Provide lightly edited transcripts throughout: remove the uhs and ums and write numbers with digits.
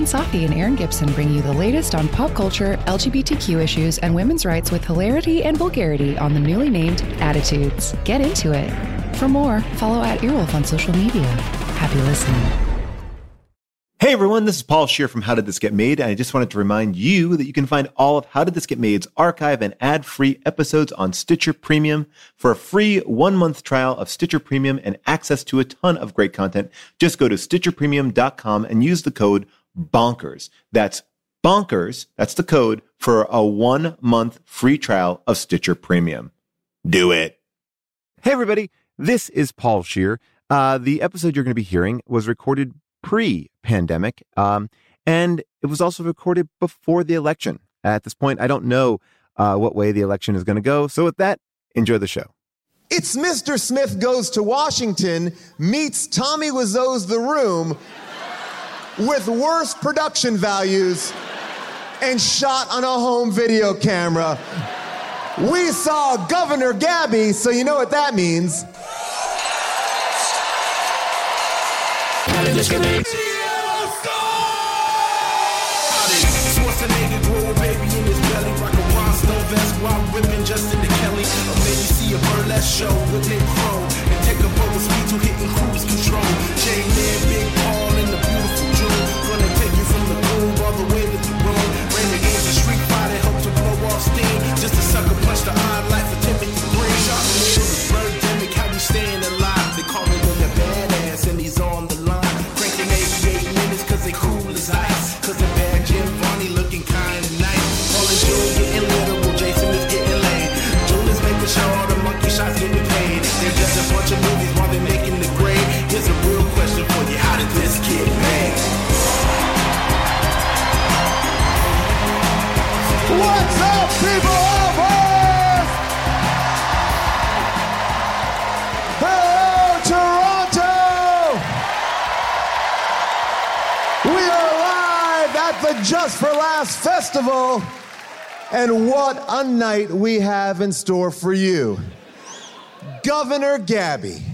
Ryan Safi and Aaron Gibson bring you the latest on pop culture, LGBTQ issues, and women's rights with hilarity and vulgarity on the newly named Attitudes. Get into it. For more, follow @Earwolf on social media. Happy listening. Hey everyone, this is Paul Scheer from How Did This Get Made, and I just wanted to remind you that you can find all of How Did This Get Made's archive and ad-free episodes on Stitcher Premium. For a free 1-month trial of Stitcher Premium and access to a ton of great content, just go to StitcherPremium.com and use the code BONKERS. That's BONKERS, that's the code for a 1-month free trial of Stitcher Premium. Do it. Hey everybody, this is Paul Scheer. The episode you're going to be hearing was recorded pre-pandemic, and it was also recorded before the election. At this point, I don't know what way the election is going to go. So with that, enjoy the show. It's Mr. Smith Goes to Washington meets Tommy Wiseau's The Room with worse production values and shot on a home video camera. We saw Governor Gabby, so you know what that means. Schwarzenegger grow a baby in his belly, rock a Roscoe vest while whipping Justin to Kelly. Or maybe see a burlesque show with Nick Crow and take a boat with speed to hitting cruise control. J-Man, Big Paul, and the beautiful June. Gonna take you from the groove all the way to the room. Ran the games of Street Fighter, help to blow off steam. Just a sucker punch the odd life for Timothy Green. Shot me in the birdemic, how we staying alive. They call him the badass and he's on the line. Cranking 88 minutes cause they cool as ice. Cause the bad Jim Varney looking kinda nice. Paul and June getting literal, Jason is getting laid. June is making sure all the monkey shots getting paid. They're just a bunch of movies while they're making the grade. Here's a real question for you, how did this get made? What's up, people of Earth? Hello, Toronto! We are live at the Just for Laughs Festival, and what a night we have in store for you. Governor Gabby.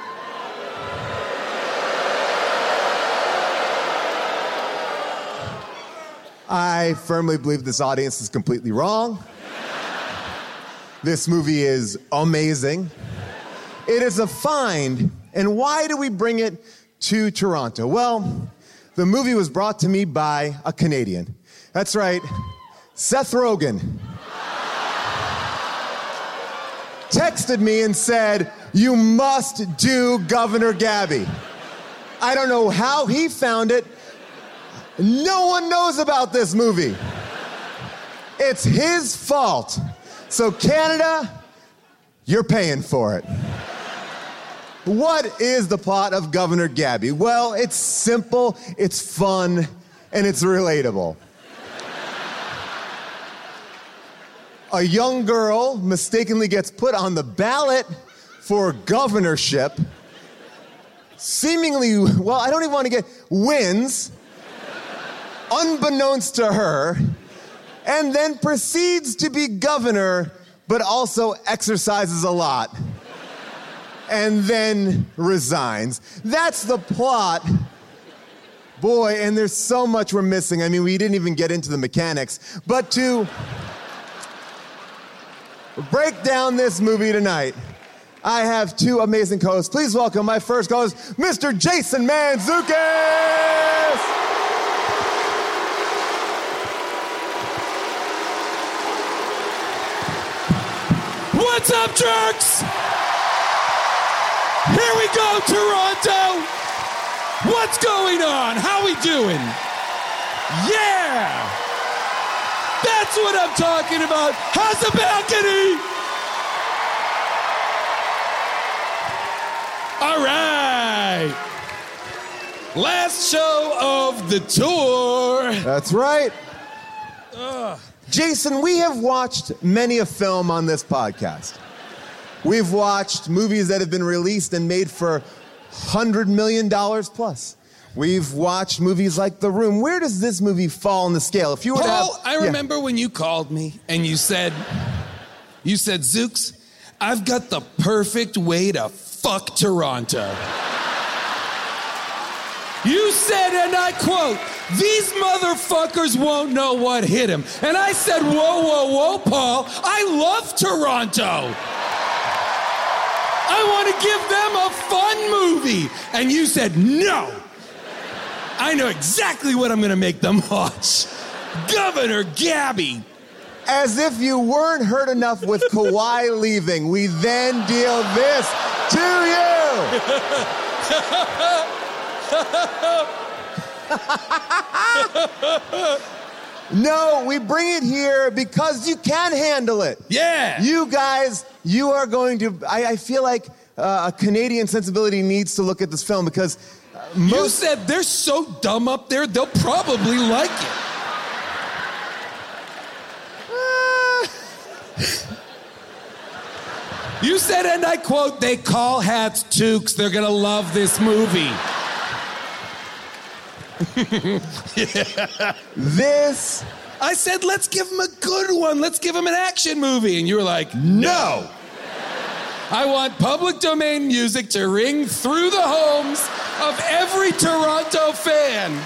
I firmly believe this audience is completely wrong. This movie is amazing. It is a find. And why do we bring it to Toronto? Well, the movie was brought to me by a Canadian. That's right, Seth Rogen. Texted me and said, "You must do Governor Gabby." I don't know how he found it. No one knows about this movie. It's his fault. So Canada, you're paying for it. What is the plot of Governor Gabby? Well, it's simple, it's fun, and it's relatable. A young girl mistakenly gets put on the ballot for governorship. Seemingly, well, I don't even want to wins, unbeknownst to her, and then proceeds to be governor, but also exercises a lot, and then resigns. That's the plot. Boy, and there's so much we're missing. I mean, we didn't even get into the mechanics, but to break down this movie tonight, I have two amazing co-hosts. Please welcome my first co-host, Mr. Jason Mantzoukas! What's up, jerks? Here we go, Toronto. What's going on? How we doing? Yeah! That's what I'm talking about. How's the balcony? All right. Last show of the tour. That's right. Jason, we have watched many a film on this podcast. We've watched movies that have been released and made for $100 million plus. We've watched movies like The Room. Where does this movie fall on the scale? If you were Paul, to have, I remember when you called me and you said, Zooks, I've got the perfect way to fuck Toronto. You said, and I quote, These motherfuckers won't know what hit him. And I said, whoa, whoa, whoa, Paul, I love Toronto. I want to give them a fun movie. And you said, no. I know exactly what I'm going to make them watch. Governor Gabby. As if you weren't hurt enough with Kawhi leaving, we then deal this to you. No, we bring it here because you can handle it. Yeah. You guys, you are going to... I feel like a Canadian sensibility needs to look at this film because You said they're so dumb up there, they'll probably like it. You said, and I quote, they call hats toques. They're going to love this movie. This... I said, let's give him a good one. Let's give him an action movie. And you were like, no. I want public domain music to ring through the homes of every Toronto fan.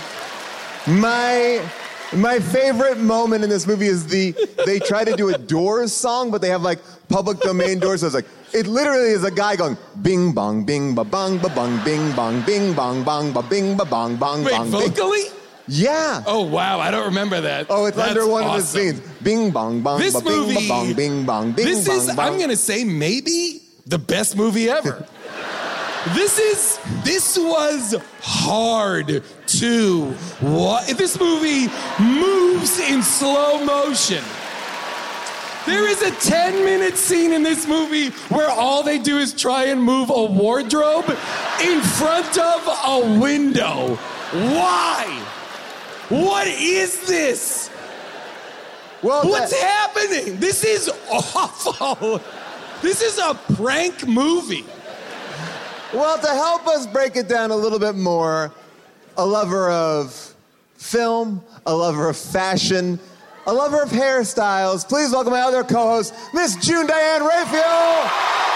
My favorite moment in this movie is they try to do a Doors song, but they have like public domain doors. So it's like, it literally is a guy going bing bong, bing ba bong, ba bong, bing bong, bing bong, bong, ba bing ba bong, bong, Wait, bong. vocally? Yeah. Oh, wow, I don't remember that. Oh, it's That's under one awesome. of the scenes. Bing bong, bong, This ba bing movie, ba bong, bing bong, bing this bong, is, bong. I'm going to say, maybe the best movie ever. This was hard to watch. This movie moves in slow motion. There is a 10-minute scene in this movie where all they do is try and move a wardrobe in front of a window. Why? What is this? Well, What's happening? This is awful. This is a prank movie. Well, to help us break it down a little bit more, a lover of film, a lover of fashion, a lover of hairstyles, please welcome my other co-host, Miss June Diane Raphael.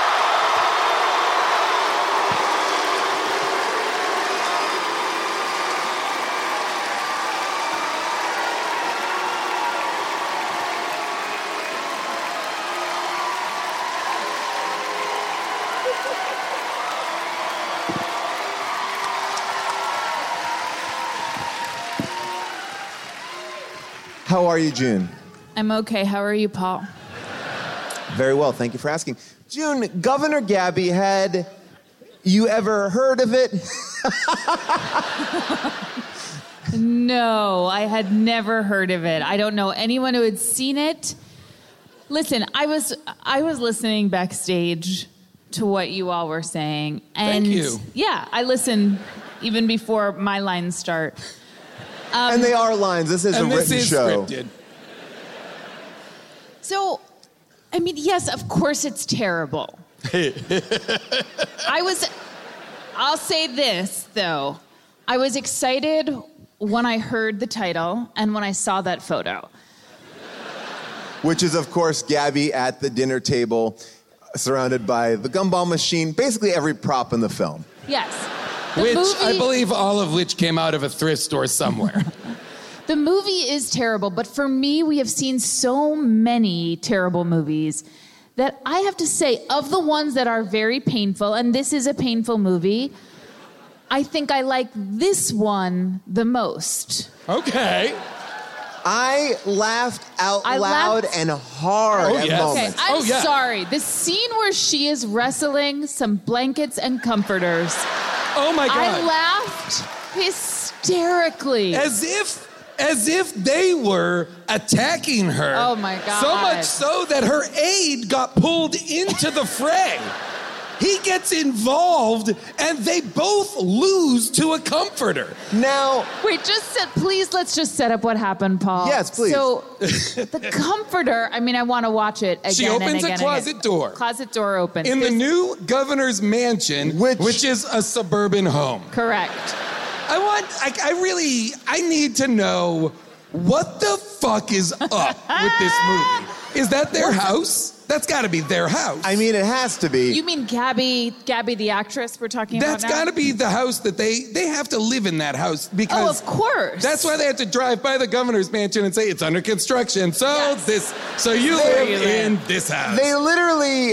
How are you, June? I'm okay. How are you, Paul? Very well, thank you for asking. June, Governor Gabby, had you ever heard of it? No, I had never heard of it. I don't know anyone who had seen it. Listen, I was listening backstage to what you all were saying. And Thank you. Yeah, I listened even before my lines start. And they are lines. This is a written show. Scripted. So, I mean, yes, of course it's terrible. I'll say this, though. I was excited when I heard the title and when I saw that photo. Which is, of course, Gabby at the dinner table, surrounded by the gumball machine, basically every prop in the film. Yes. I believe all of which came out of a thrift store somewhere. The movie is terrible, but for me, we have seen so many terrible movies that I have to say, of the ones that are very painful, and this is a painful movie, I think I like this one the most. Okay. I laughed out loud and hard at yes. Okay, moments. I'm yeah. sorry. The scene where she is wrestling some blankets and comforters, Oh my God. I laughed hysterically. As if they were attacking her. Oh, my God. So much so that her aide got pulled into the fray. He gets involved and they both lose to a comforter. Now, Wait, let's just set up what happened, Paul. Yes, please. So, the comforter, I mean, I want to watch it again She and opens again a and closet again. door. Closet door opens. In the new governor's mansion, which is a suburban home. Correct. I need to know what the fuck is up with this movie. Is that their house? That's got to be their house. I mean, it has to be. You mean Gabby the actress we're talking about That's now? got to be the house that they have to live in that house because... Oh, of course. That's why they have to drive by the governor's mansion and say it's under construction. So Yes. so you live in this house. They literally,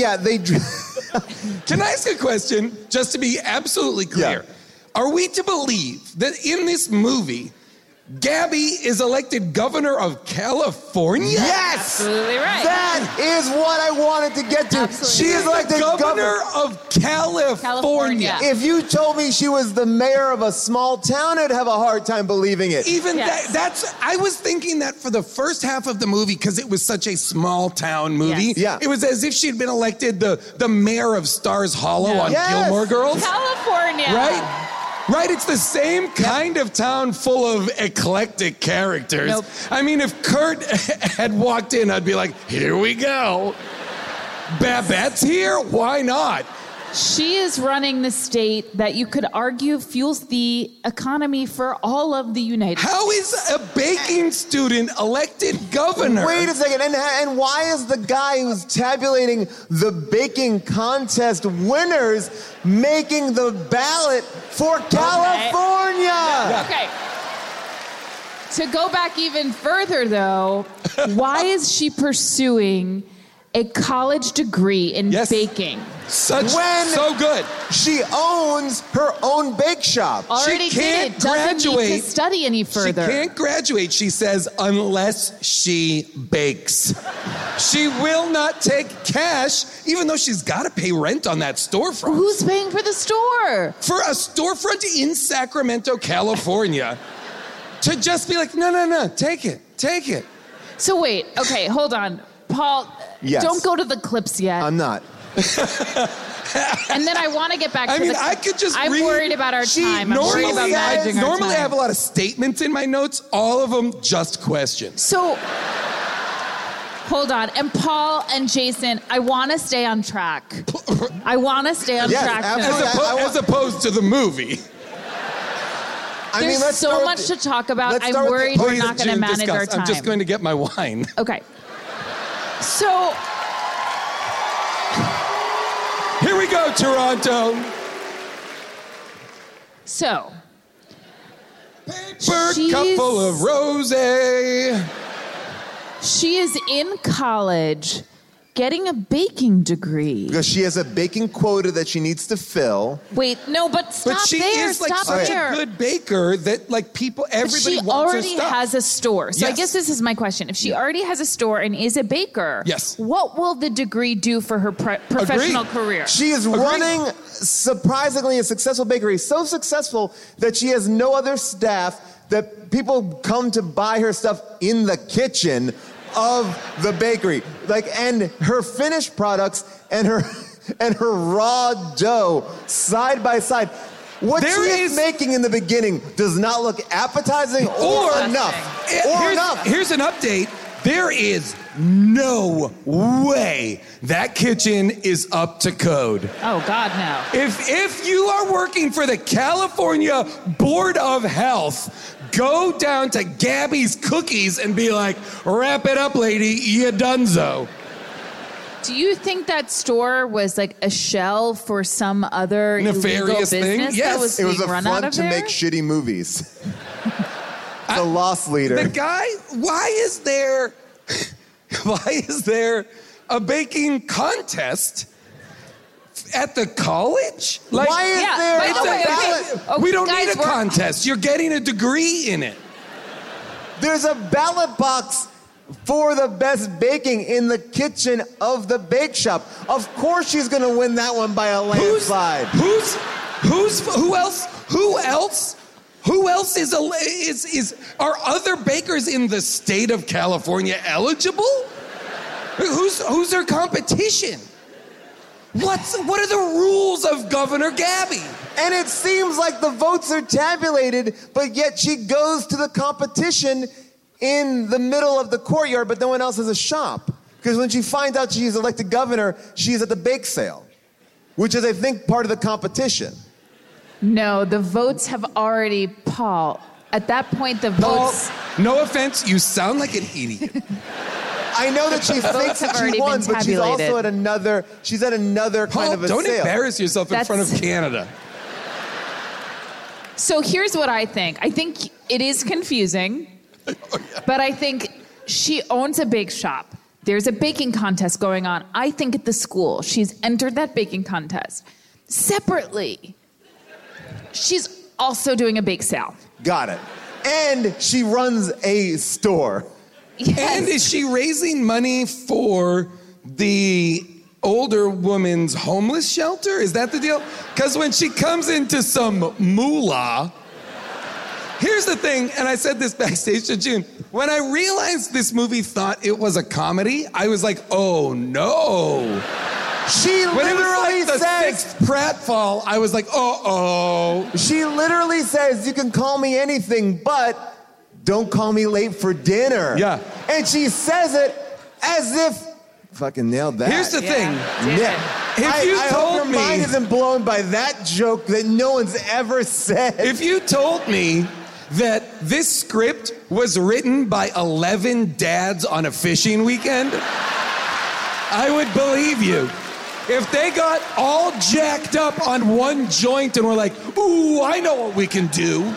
Can I ask a question, just to be absolutely clear? Yeah. Are we to believe that in this movie, Gabby is elected governor of California? Yes! Absolutely right. That is what I wanted to get to. Absolutely. She is like the governor of California. If you told me she was the mayor of a small town, I'd have a hard time believing it. Even Yes. that's, I was thinking that for the first half of the movie because it was such a small town movie. Yes. Yeah. It was as if she'd been elected the mayor of Stars Hollow on Yes. Gilmore Girls. California. Right? Right, it's the same kind of town full of eclectic characters. Nope. I mean, if Kurt had walked in, I'd be like, here we go. Babette's here? Why not? She is running the state that you could argue fuels the economy for all of the United States. How is a baking student elected governor? Wait a second, and why is the guy who's tabulating the baking contest winners making the ballot for California? Okay. To go back even further, though, why is she pursuing a college degree in Yes. baking? So When- good. She owns her own bake shop. Already can't did. Doesn't need graduate. to study any further. She can't graduate, she says, unless she bakes. She will not take cash, even though she's got to pay rent on that storefront. Who's paying for the store? For a storefront in Sacramento, California, to just be like, no, take it. So wait, okay, hold on. Paul, Yes. don't go to the clips yet. I'm not. And then I want to get back to I mean, the I could just I'm read- worried about our time. I'm worried about managing our Normally I time. have a lot of statements in my notes, all of them just questions. So, hold on. And Paul and Jason, I want to stay on track. I want to stay on Yes, track. absolutely. tonight. I As opposed to the movie. There's let's so start much with to talk about. let's I'm start with worried we're Please, not going to June, manage discuss. our time. I'm just going to get my wine. Okay. So, Here we go, Toronto. so Paper She's- cup full of rosé. she is in college getting a baking degree. Because she has a baking quota that she needs to fill. Wait, no, but stop But she there. is like Stop such there. a good baker that like people, everybody She wants her already stuff. has a store. So I Yes. guess this is my question. If she already has a store and is a baker, Yes. what will the degree do for her professional career? She is running surprisingly a successful bakery. So successful that she has no other staff, that people come to buy her stuff in the kitchen of the bakery. And her finished products and her raw dough side by side. What There she is- is making in the beginning does not look appetizing or enough. Here's an update. There is no way that kitchen is up to code. Oh, God, no. If you are working for the California Board of Health, go down to Gabby's Cookies and be like, wrap it up, lady, you donezo. Do you think that store was like a shell for some other Nefarious illegal thing? business Yes. that was It was being a run out front of to there? make shitty movies. The loss leader. The guy, why is there a baking contest at the college? Like, Why is Yeah, there by a the way, ballot? okay. we don't guys, need a we're- contest. You're getting a degree in it. There's a ballot box for the best baking in the kitchen of the bake shop. Of course she's gonna win that one by a landslide. Who else are other bakers in the state of California eligible? Who's their competition? What are the rules of Governor Gabby? And it seems like the votes are tabulated, but yet she goes to the competition in the middle of the courtyard, but no one else has a shop. Because when she finds out she's elected governor, she's at the bake sale, which is, I think, part of the competition. No, the votes have already, Paul. At that point, the Paul, votes. no offense, you sound like an idiot. I know that she thinks that she won, but she's also at another Paul, kind of a don't sale. embarrass yourself in front of Canada. So here's what I think. I think it is confusing, but I think she owns a bake shop. There's a baking contest going on. I think at the school, she's entered that baking contest. Separately, she's also doing a bake sale. Got it. And she runs a store. Yes. And is she raising money for the older woman's homeless shelter? Is that the deal? Because when she comes into some moolah, here's the thing, and I said this backstage to June. When I realized this movie thought it was a comedy, I was like, oh no. She When it was literally like the says, sixth pratfall, I was like, uh-oh. she literally says, you can call me anything, but don't call me late for dinner. Yeah. And she says it as if, fucking nailed that. Here's the thing. Yeah. If you I told hope your me- mind isn't blown by that joke that no one's ever said. If you told me that this script was written by 11 dads on a fishing weekend, I would believe you. If they got all jacked up on one joint and were like, ooh, I know what we can do.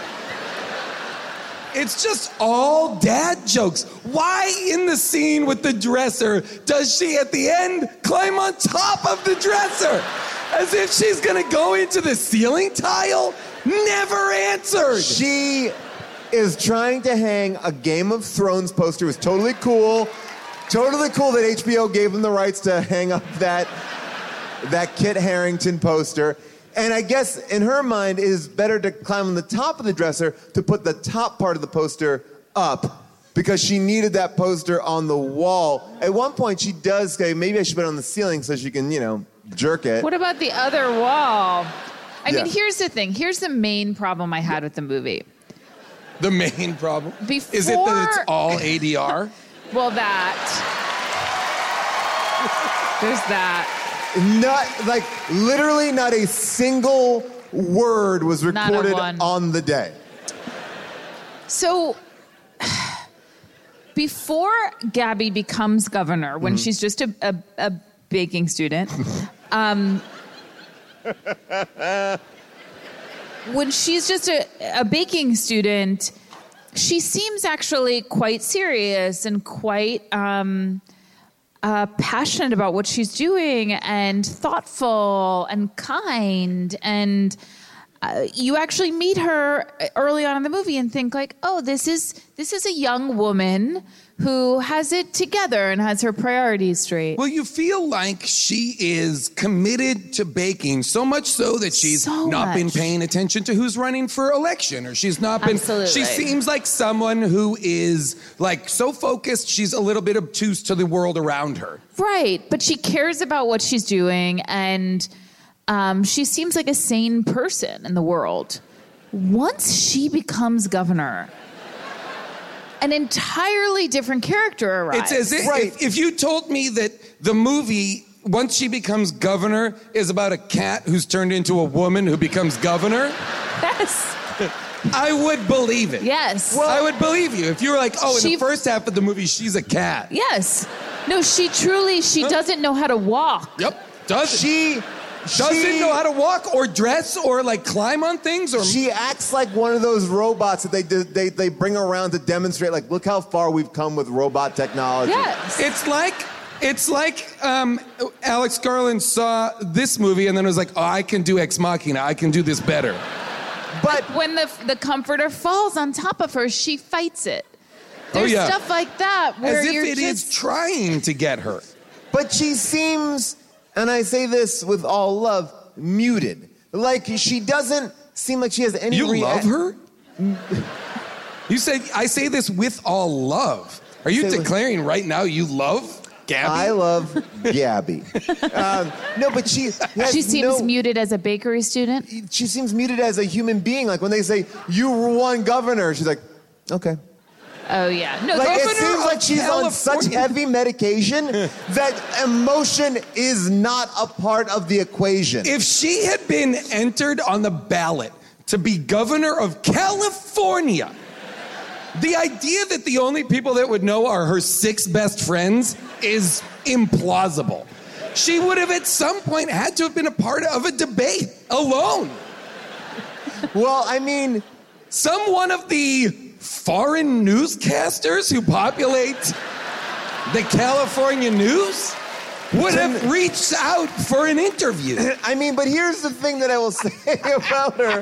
It's just all dad jokes. Why in the scene with the dresser does she at the end climb on top of the dresser? As if she's gonna go into the ceiling tile? Never answered. She is trying to hang a Game of Thrones poster. It was totally cool. Totally cool that HBO gave them the rights to hang up that Kit Harington poster. And I guess in her mind, it is better to climb on the top of the dresser to put the top part of the poster up because she needed that poster on the wall. At one point, she does say, maybe I should put it on the ceiling so she can, jerk it. What about the other wall? I mean, Yeah. here's the thing. Here's the main problem I had with the movie. The main problem Before- is it that it's all ADR? Well, that. There's that. Literally not a single word was Not a recorded one. on the day. So, before Gabby becomes governor, when she's just a baking student, when she's just a baking student, she seems actually quite serious and quite passionate about what she's doing and thoughtful and kind. And you actually meet her early on in the movie and think like, oh, this is a young woman who has it together and has her priorities straight. Well, you feel like she is committed to baking so much so that she's So not been much. paying attention to who's running for election, or she's not been. Absolutely. She seems like someone who is like so focused she's a little bit obtuse to the world around her. Right, but she cares about what she's doing, and she seems like a sane person in the world. Once she becomes governor, an entirely different character arrives. It's as if, if you told me that the movie, once she becomes governor, is about a cat who's turned into a woman who becomes governor, Yes. I would believe it. Yes. I would believe you. If you were like, oh, in She- the first half of the movie, she's a cat. Yes. No, she doesn't know how to walk. Yep, doesn't. She Doesn't know how to walk or dress or like climb on things or. She acts like one of those robots that they bring around to demonstrate, like, look how far we've come with robot technology. Yes. It's like Alex Garland saw this movie and then was like, oh, I can do Ex Machina. I can do this better. But When the comforter falls on top of her, she fights it. Oh, There's yeah. stuff like that where As if you're it is just... trying to get her. But she seems, and I say this with all love, muted. Like, she doesn't seem like she has any You love her? You said, I say this with all love. Are you Say with- declaring right now you love Gabby? I love Gabby. No, but she has She seems no- muted as a bakery student. She seems muted as a human being. Like, when they say, you won governor, she's like, okay. Oh, yeah. No, Like, it Governor seems of like she's on such California. heavy medication that emotion is not a part of the equation. If she had been entered on the ballot to be governor of California, The idea that the only people that would know are her 6 best friends is implausible. She would have at some point had to have been a part of a debate alone. Well, I mean... Some one of the foreign newscasters who populate the California news would have reached out for an interview. I mean, but here's the thing that I will say about her.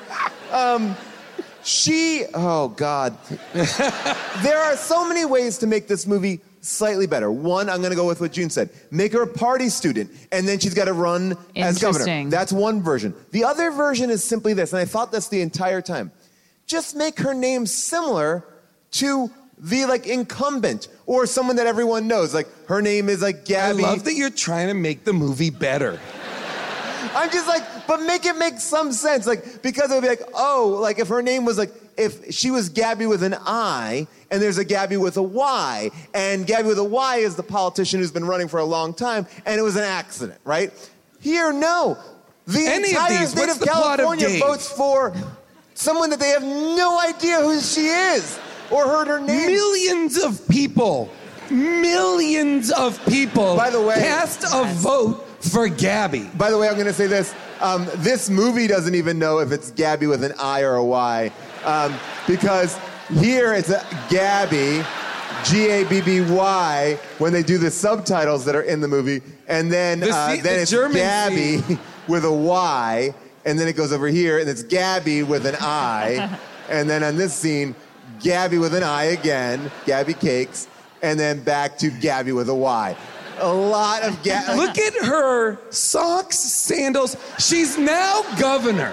Oh, God. There are so many ways to make this movie slightly better. One, I'm going to go with what June said. Make her a party student, and then she's got to run as governor. That's one version. The other version is simply this, and I thought this the entire time. Just make her name similar to the, like, incumbent or someone that everyone knows. Like, her name is, like, Gabby. I love that you're trying to make the movie better. I'm just like, but make it make some sense. Like, because it would be like, oh, like, if her name was, like, if she was Gabby with an I, and there's a Gabby with a Y, and Gabby with a Y is the politician who's been running for a long time, and it was an accident, right? Here, no. The entire state of California votes for someone that they have no idea who she is or heard her name. Millions of people, by the way, cast a vote for Gabby. By the way, I'm going to say this. This movie doesn't even know if it's Gabby with an I or a Y. Because here it's a Gabby, Gabby, when they do the subtitles that are in the movie. And then, then it's Gabby with a Y. And then it goes over here, and it's Gabby with an I. And then on this scene, Gabby with an I again, Gabby Cakes, and then back to Gabby with a Y. A lot of Gabby. Look at her socks, sandals. She's now governor.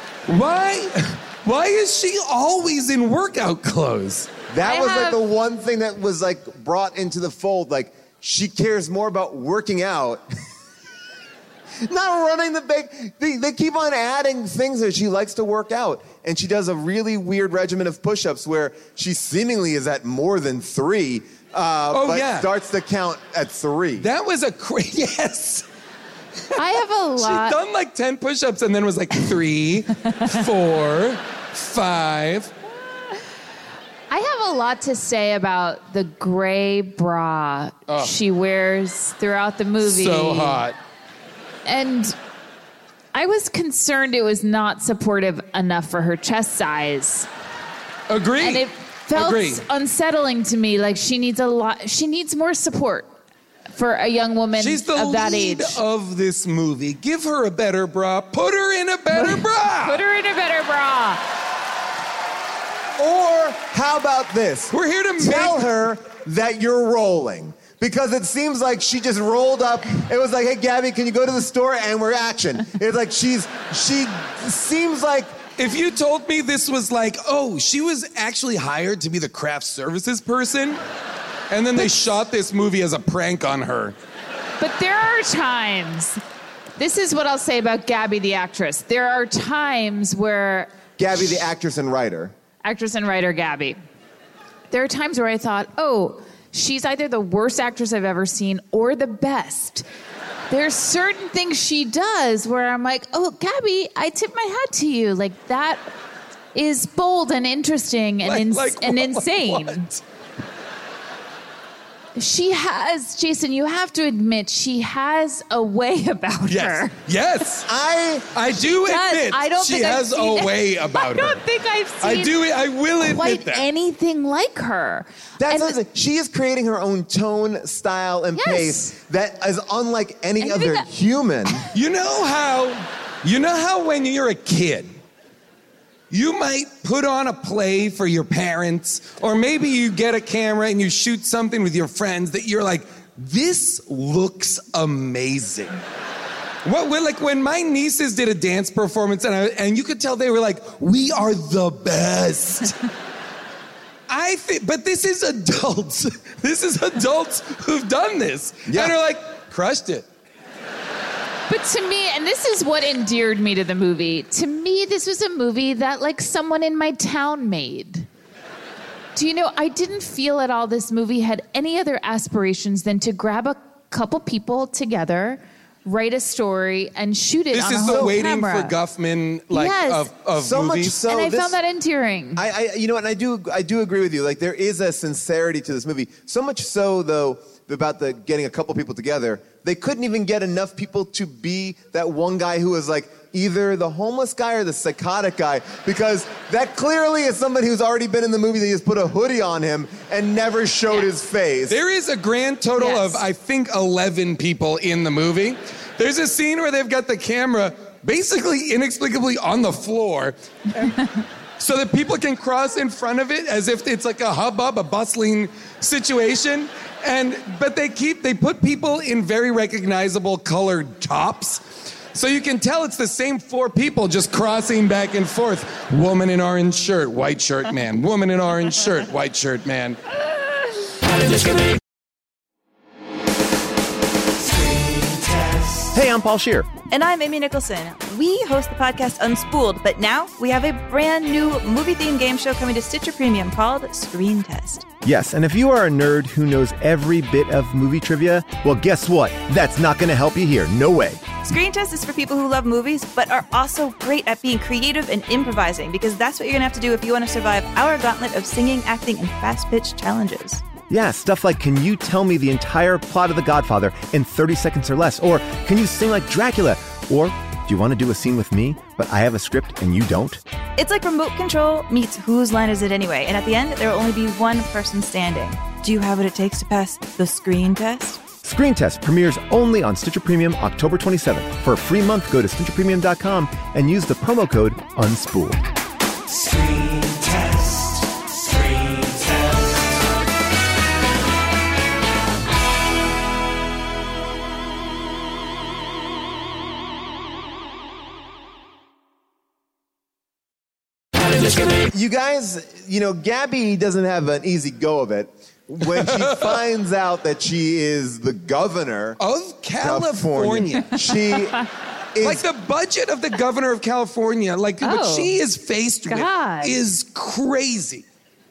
Why is she always in workout clothes? That was like the one thing that was like brought into the fold. Like, she cares more about working out. Not running the big. They keep on adding things that she likes to work out. And she does a really weird regimen of push-ups where she seemingly is at more than 3, but starts to count at 3. That was yes. I have a lot. She'd done like 10 push-ups and then was like 3, 4, 5. I have a lot to say about the gray bra she wears throughout the movie. So hot. And I was concerned it was not supportive enough for her chest size. Agreed. And it felt unsettling to me. Like, she needs more support for a young woman of that age. She's the lead of this movie. Give her a better bra. Put her in a better bra. Put her in a better bra. Or how about this? We're here to tell her that you're rolling. Because it seems like she just rolled up. It was like, hey, Gabby, can you go to the store? And we're action. It's like she seems like... If you told me this was like, oh, she was actually hired to be the craft services person, and then they shot this movie as a prank on her. But there are times... This is what I'll say about Gabby, the actress. There are times where... Gabby, the actress and writer. Actress and writer Gabby. There are times where I thought, oh... She's either the worst actress I've ever seen or the best. There's certain things she does where I'm like, oh, Gabby, I tip my hat to you. Like, that is bold and interesting and insane. What? She has, Jason, you have to admit, she has a way about her. Yes. I do admit she has a way about her. I don't think I've seen I will admit that. Anything like her. She is creating her own tone, style, and pace that is unlike any other human. You know how when you're a kid, you might put on a play for your parents, or maybe you get a camera and you shoot something with your friends that you're like, this looks amazing. Like when my nieces did a dance performance and you could tell they were like, we are the best. But this is adults. This is adults who've done this. Yeah. And are like, crushed it. But to me, and this is what endeared me to the movie, to me, this was a movie that, like, someone in my town made. Do you know, I didn't feel at all this movie had any other aspirations than to grab a couple people together, write a story and shoot it This on a is the whole waiting camera. for Guffman Yes. of So much movies. so, and I this- found that endearing. And I do agree with you. Like, there is a sincerity to this movie. So much so, though, about the getting a couple people together, they couldn't even get enough people to be that one guy who was like either the homeless guy or the psychotic guy, because that clearly is somebody who's already been in the movie. They just put a hoodie on him and never showed his face. There is a grand total Yes. of, I think, 11 people in the movie. There's a scene where they've got the camera basically inexplicably on the floor so that people can cross in front of it as if it's like a hubbub, a bustling situation. But they put people in very recognizable colored tops. So you can tell it's the same 4 people just crossing back and forth. Woman in orange shirt, white shirt man. Woman in orange shirt, white shirt man. Hey, I'm Paul Scheer. And I'm Amy Nicholson. We host the podcast Unspooled, but now we have a brand new movie-themed game show coming to Stitcher Premium called Screen Test. Yes, and if you are a nerd who knows every bit of movie trivia, well, guess what? That's not going to help you here. No way. Screen Test is for people who love movies, but are also great at being creative and improvising, because that's what you're going to have to do if you want to survive our gauntlet of singing, acting, and fast-pitch challenges. Yeah, stuff like, can you tell me the entire plot of The Godfather in 30 seconds or less? Or can you sing like Dracula? Or do you want to do a scene with me, but I have a script and you don't? It's like remote control meets Whose Line Is It Anyway? And at the end, there will only be one person standing. Do you have what it takes to pass the screen test? Screen Test premieres only on Stitcher Premium October 27th. For a free month, go to StitcherPremium.com and use the promo code UNSPOOLED. Screen test. Screen test. You guys, Gabby doesn't have an easy go of it when she finds out that she is the governor Of California. She is Like the budget of the governor of California, like what Oh. she is faced God. with is crazy.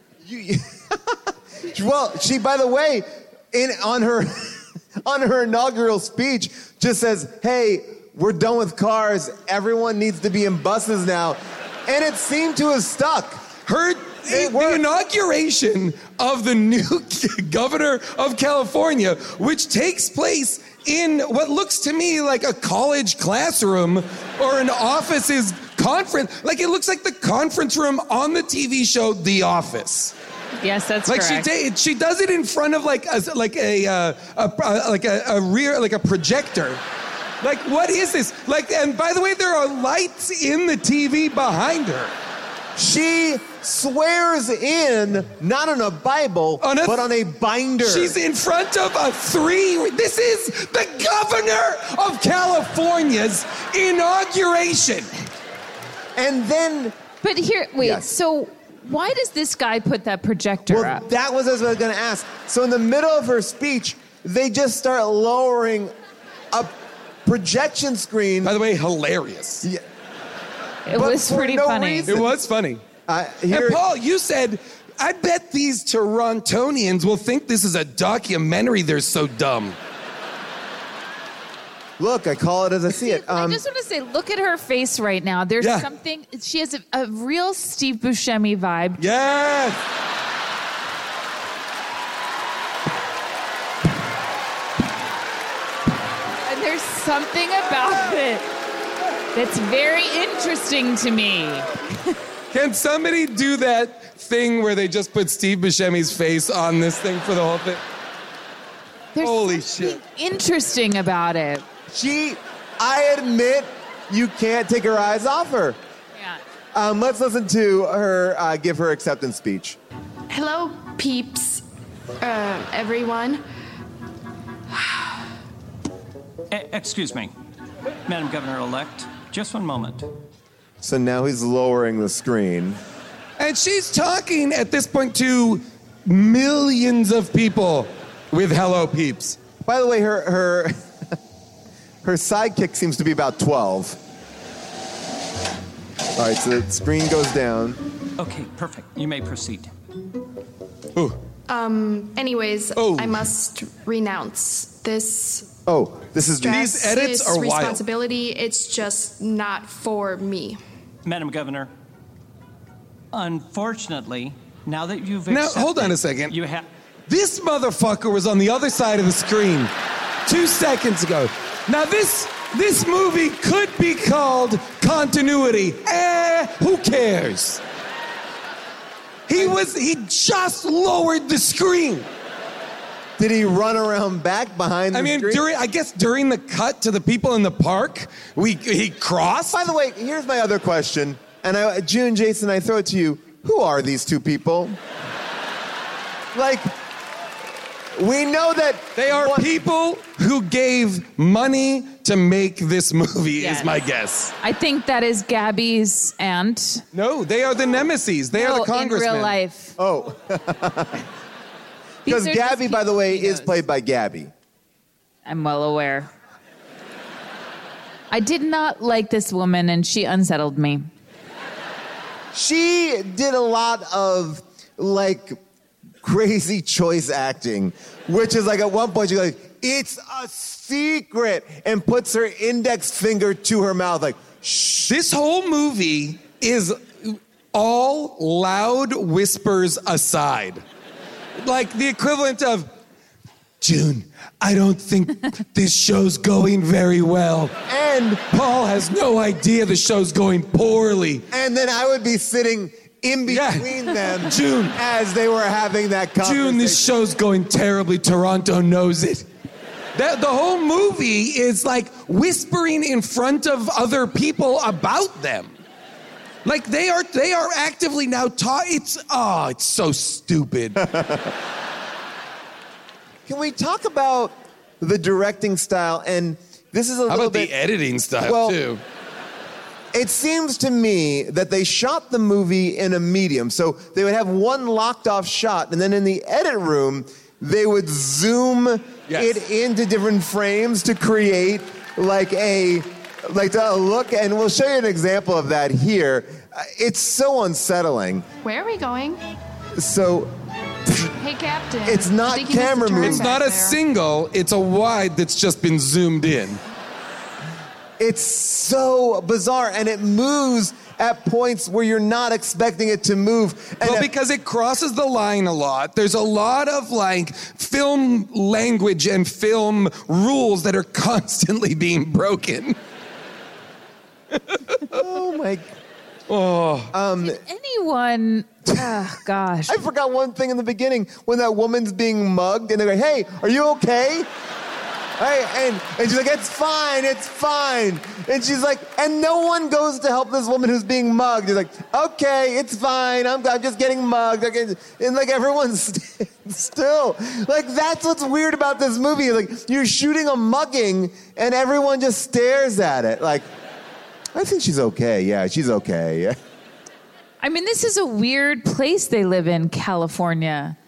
well, she, by the way, on her inaugural speech, just says, "Hey, we're done with cars. Everyone needs to be in buses now," and it seemed to have stuck. The worked. inauguration of the new governor of California, which takes place in what looks to me like a college classroom or an office's conference. Like it looks like the conference room on the TV show The Office. Yes, that's Like correct. she does it in front of a projector. Like, what is this? Like, and by the way, there are lights in the TV behind her. She swears in, not on a Bible, but on a binder. She's in front of this is the governor of California's inauguration. And then, But here, wait, Yes. so why does this guy put that projector up? that was what I was going to ask. So in the middle of her speech, they just start lowering a projection screen. By the way, hilarious. Yeah, It but was for pretty no funny. reason. It was funny. here, And Paul, you said, I bet these Torontonians will think this is a documentary. They're so dumb. look, I call it as I see it. I just want to say, look at her face right now. There's Yeah. something, she has a real Steve Buscemi vibe. Yes. And there's something about it that's very interesting to me. Can somebody do that thing where they just put Steve Buscemi's face on this thing for the whole thing? There's Holy something shit. interesting about it. I admit, you can't take her eyes off her. Yeah. Let's listen to her give her acceptance speech. Hello, peeps, everyone. Excuse me, Madam Governor-elect, just one moment. So now he's lowering the screen. And she's talking at this point to millions of people with Hello Peeps. By the way, her sidekick seems to be about 12. All right, so the screen goes down. Okay, perfect. You may proceed. Ooh. Anyways, Oh. I must renounce this Oh, this is Stress These edits is are wild. responsibility. It's just not for me. Madam Governor, unfortunately, now that you've Now, accepted, hold on a second. You have. This motherfucker was on the other side of the screen 2 seconds ago. Now this movie could be called continuity. Who cares? He just lowered the screen. Did he run around back behind the screen? During the cut to the people in the park, he crossed. By the way, here's my other question. And June, Jason, I throw it to you. Who are these two people? Like, we know that They are people who gave money to make this movie, is my guess. I think that is Gabby's aunt. No, they are the nemesis. They are the congressmen. in real life. Oh. Because These are Gabby, just by the way, people he is knows. played by Gabby. I'm well aware. I did not like this woman, and she unsettled me. She did a lot of, like, crazy choice acting, which is like at one point she's like, it's a secret, and puts her index finger to her mouth like, shh. This whole movie is all loud whispers aside. Like the equivalent of, June, I don't think this show's going very well. And Paul has no idea the show's going poorly. And then I would be sitting in between them June, as they were having that conversation. June, this show's going terribly. Toronto knows it. The whole movie is like whispering in front of other people about them. Like they are actively now it's so stupid. Can we talk about the directing style? And this is a How little about bit the editing style too? It seems to me that they shot the movie in a medium. So they would have one locked off shot, and then in the edit room, they would zoom it into different frames to create like a look. And we'll show you an example of that here. It's so unsettling. Where are we going? So Hey, Captain. It's not I think you missed camera a turn movement. It's not back a there. single, it's a wide that's just been zoomed in. it's so bizarre, and it moves at points where you're not expecting it to move. And Well, because it crosses the line a lot. There's a lot of like film language and film rules that are constantly being broken. oh my. Anyone? Oh, gosh. I forgot one thing in the beginning when that woman's being mugged, and they're like, "Hey, are you okay?" Hey, and she's like, it's fine. And she's like, and no one goes to help this woman who's being mugged. He's like, okay, it's fine. I'm just getting mugged. Okay. And like everyone's still. Like that's what's weird about this movie. Like you're shooting a mugging and everyone just stares at it. Like, I think she's okay. Yeah, she's okay. I mean, this is a weird place they live in, California.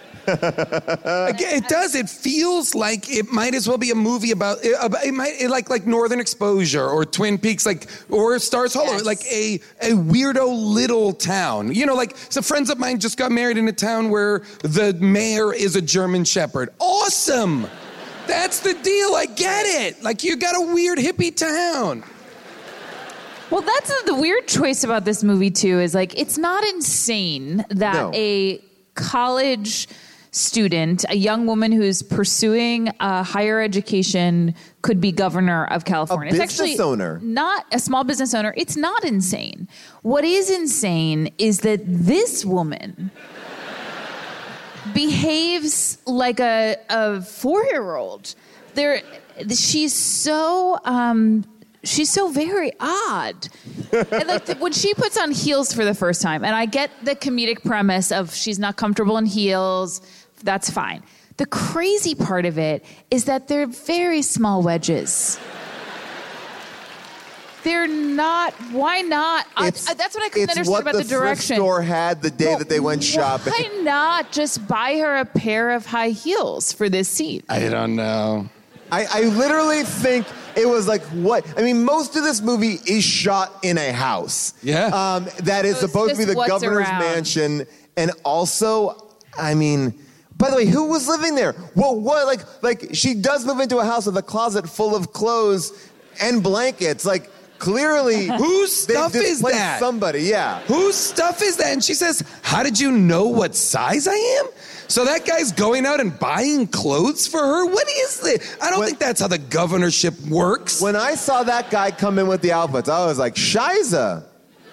It does. It feels like it might as well be a movie about like Northern Exposure or Twin Peaks, or Stars Hollow, Yes. like a weirdo little town. You know, like some friends of mine just got married in a town where the mayor is a German Shepherd. Awesome. That's the deal. I get it. Like you got a weird hippie town. Well, that's the weird choice about this movie, too, is like it's not insane that a college student, a young woman who's pursuing a higher education, could be governor of California. A It's business actually owner. not a small business owner. It's not insane. What is insane is that this woman behaves like a 4-year-old. She's so very odd. And like when she puts on heels for the first time, and I get the comedic premise of she's not comfortable in heels, that's fine. The crazy part of it is that they're very small wedges. They're not. Why not? That's what I couldn't understand about the direction. It's what the thrift store had the day that they went shopping. Why not just buy her a pair of high heels for this scene? I don't know. I literally think it was like what? I mean, most of this movie is shot in a house. Yeah. That is So it's supposed to be just the what's governor's around. mansion. And also, I mean, By the way, who was living there? What? Like she does move into a house with a closet full of clothes and blankets. Like, clearly, whose stuff is that? Somebody, yeah. Whose stuff is that? And she says, "How did you know what size I am?" So that guy's going out and buying clothes for her? What is this? I don't think that's how the governorship works. When I saw that guy come in with the outfits, I was like, Shiza.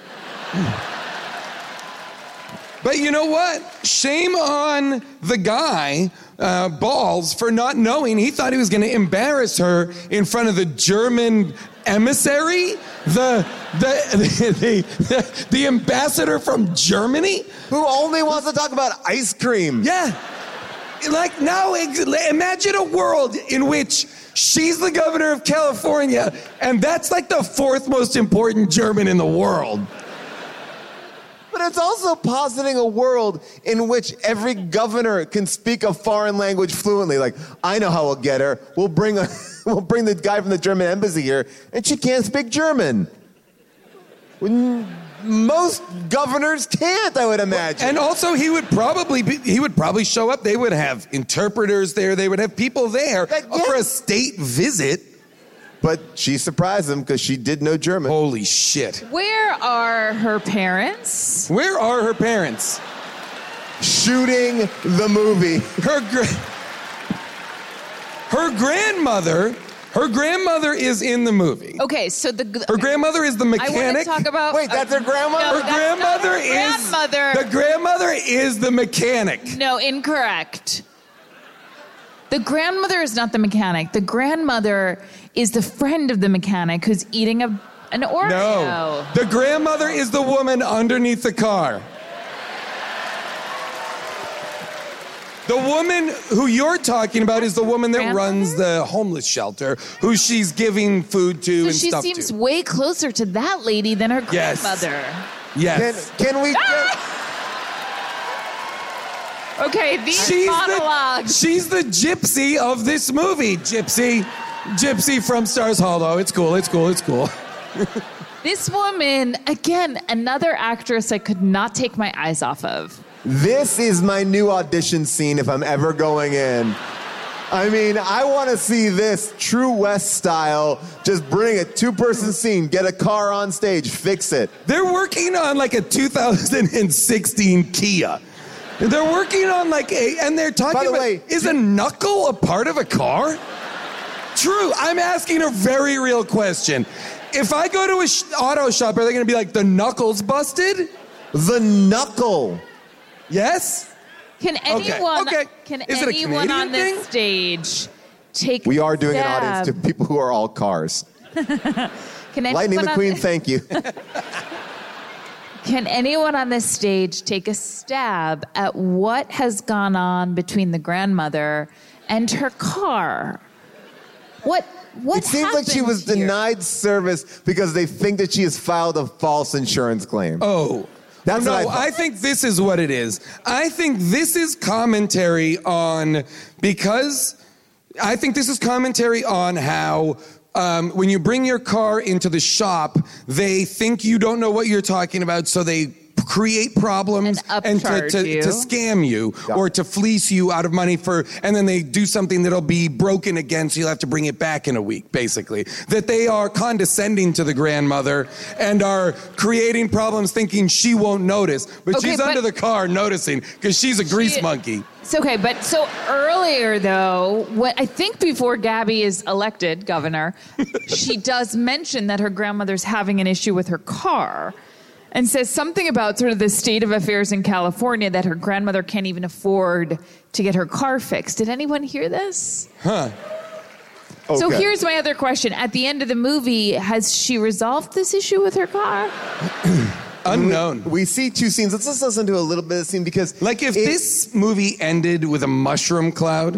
But you know what? Shame on the guy, Balls, for not knowing. He thought he was going to embarrass her in front of the German emissary, the ambassador from Germany, who only wants to talk about ice cream. Yeah, like now, imagine a world in which she's the governor of California, and that's like the fourth most important German in the world. But it's also positing a world in which every governor can speak a foreign language fluently. Like, I know how we'll get her. We'll bring the guy from the German embassy here, and she can't speak German. Most governors can't, I would imagine. And also, he would probably show up. They would have interpreters there. They would have people there for a state visit. But she surprised him because she did know German. Holy shit. Where are her parents? Where are her parents? Shooting the movie. Her grandmother is in the movie. Okay, so her grandmother is the mechanic. I want to talk about. Wait, that's her grandmother? No, The grandmother is the mechanic. No, incorrect. The grandmother is not the mechanic. The grandmother is the friend of the mechanic who's eating an Oreo. No, the grandmother is the woman underneath the car. The woman who you're talking about is the woman that runs the homeless shelter, who she's giving food to and stuff to. She seems way closer to that lady than her grandmother. Yes. Can we... Okay, these monologues. She's the gypsy of this movie. Gypsy from Stars Hollow. It's cool. This woman, again, another actress I could not take my eyes off of. This is my new audition scene if I'm ever going in. I mean, I want to see this True West style. Just bring a two-person scene, get a car on stage, fix it. They're working on like a 2016 Kia. They're working on and they're talking By the about, way, is a knuckle a part of a car? True, I'm asking a very real question. If I go to an auto shop, are they going to be like, the knuckle's busted? The knuckle. Yes? Can anyone, Okay. Can Is it a anyone on Canadian this stage take We are doing an stab? audience to people who are all cars. Can Lightning McQueen, thank you. Can anyone on this stage take a stab at what has gone on between the grandmother and her car? What It seems like she was denied service because they think that she has filed a false insurance claim. Oh. That's no, what I thought. I think this is what it is. I think this is commentary on how when you bring your car into the shop, they think you don't know what you're talking about, so they create problems and to scam you or to fleece you out of money and then they do something that'll be broken again, so you'll have to bring it back in a week, basically. That they are condescending to the grandmother and are creating problems thinking she won't notice, but she's under the car noticing because she's a grease monkey. It's okay, but so earlier though, I think before Gabby is elected governor, she does mention that her grandmother's having an issue with her car. And says something about sort of the state of affairs in California that her grandmother can't even afford to get her car fixed. Did anyone hear this? Huh. Okay. So here's my other question. At the end of the movie, has she resolved this issue with her car? Unknown. We see two scenes. Let's just listen to a little bit of the scene because... if this movie ended with a mushroom cloud,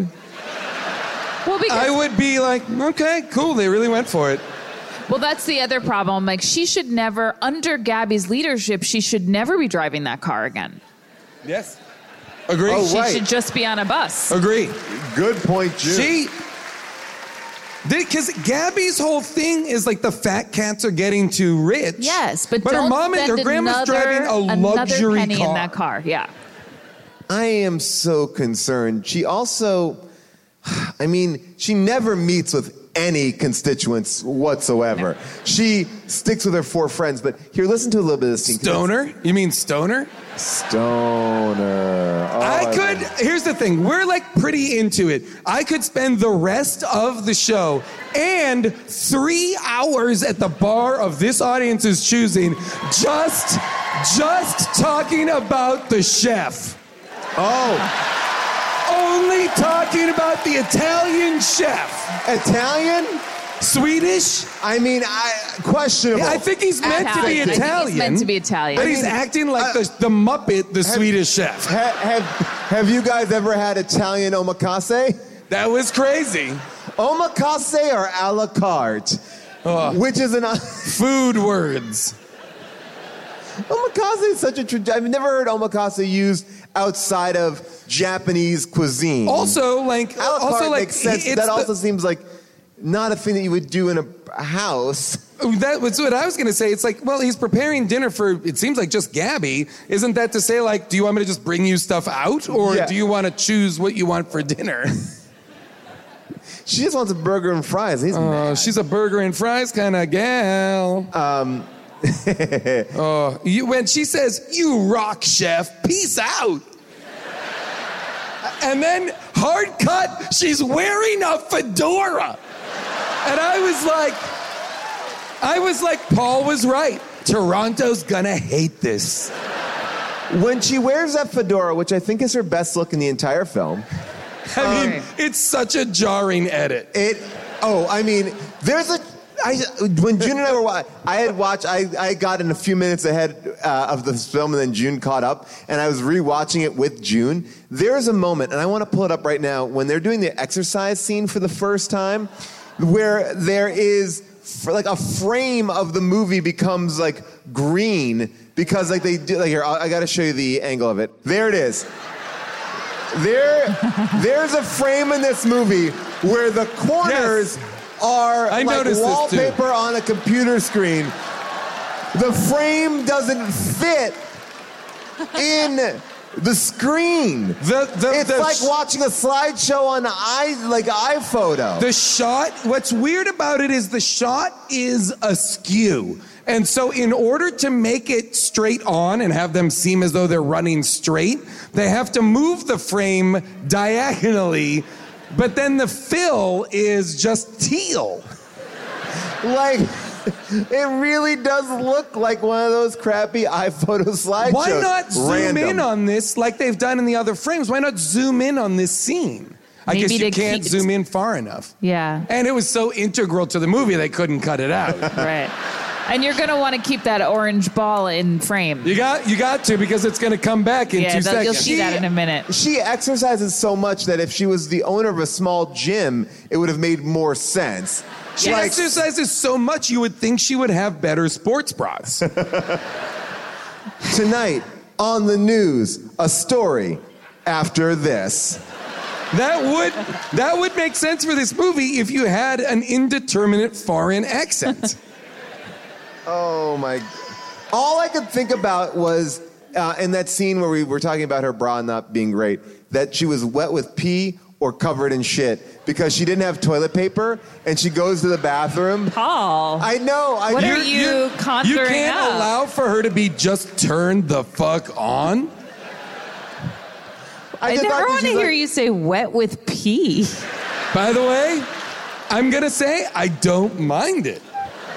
I would be like, okay, cool, they really went for it. Well, that's the other problem. She should never, under Gabby's leadership, she should never be driving that car again. Yes. Agree. Oh, she right. should just be on a bus. Agree. Good point, June. Because Gabby's whole thing is the fat cats are getting too rich. Yes, but her don't mom and her spend grandma's driving a luxury penny car. in that car. Yeah. I am so concerned. She also, she never meets with any constituents whatsoever. She sticks with her 4 friends, but here, listen to a little bit of this scene. Stoner? You mean Stoner? Stoner. Oh, Here's the thing. We're like pretty into it. I could spend the rest of the show and 3 hours at the bar of this audience's choosing just talking about the chef. Oh. Only talking about the Italian chef. Italian? Swedish? Questionable. I think he's meant to be Italian. I think he's meant to be Italian. But he's acting like the Muppet, the Swedish chef. Have you guys ever had Italian omakase? That was crazy. Omakase or a la carte? Which is an... Food words. Omakase is such a tradition. I've never heard omakase used outside of Japanese cuisine. Also, makes sense. That also seems like not a thing that you would do in a house. That was what I was going to say. It's like, well, he's preparing dinner for, it seems like just Gabby. Isn't that to say, like, do you want me to just bring you stuff out? Or do you want to choose what you want for dinner? She just wants a burger and fries. He's mad. She's a burger and fries kind of gal. When she says, "You rock, chef, peace out." And then, hard cut, she's wearing a fedora. And I was like, Paul was right. Toronto's gonna hate this. When she wears that fedora, which I think is her best look in the entire film. It's such a jarring edit. When June and I were I got in a few minutes ahead of this film, and then June caught up, and I was rewatching it with June. There's a moment, and I want to pull it up right now, when they're doing the exercise scene for the first time, where there is like a frame of the movie becomes like green because like they do. Like here, I got to show you the angle of it. There it is. There's a frame in this movie where the corners are like wallpaper on a computer screen. The frame doesn't fit in the screen. It's like watching a slideshow on iPhoto. The shot, what's weird about it is the shot is askew. And so in order to make it straight on and have them seem as though they're running straight, they have to move the frame diagonally, but then the fill is just teal. Like, it really does look like one of those crappy iPhoto slideshows. Why not zoom in on this like they've done in the other frames? Why not zoom in on this scene? I guess you can't zoom in far enough. Yeah. And it was so integral to the movie, they couldn't cut it out. Right. And you're going to want to keep that orange ball in frame. You got to, because it's going to come back in 2 seconds. You'll see that in a minute. She exercises so much that if she was the owner of a small gym, it would have made more sense. She exercises so much, you would think she would have better sports bras. Tonight, on the news, a story after this. That would make sense for this movie if you had an indeterminate foreign accent. Oh my! All I could think about was in that scene where we were talking about her bra not being great, that she was wet with pee or covered in shit because she didn't have toilet paper and she goes to the bathroom. Paul, I know. What are you conjuring You can't up? allow for her to be just turned the fuck on. I never want to hear you say wet with pee. By the way, I'm gonna say I don't mind it.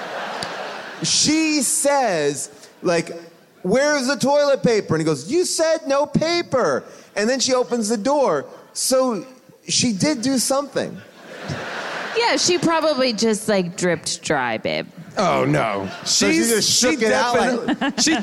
She says, like, "Where's the toilet paper?" And he goes, "You said no paper." And then she opens the door. So she did do something. Yeah, she probably just like dripped dry, babe. Oh no, she just shook it out. She's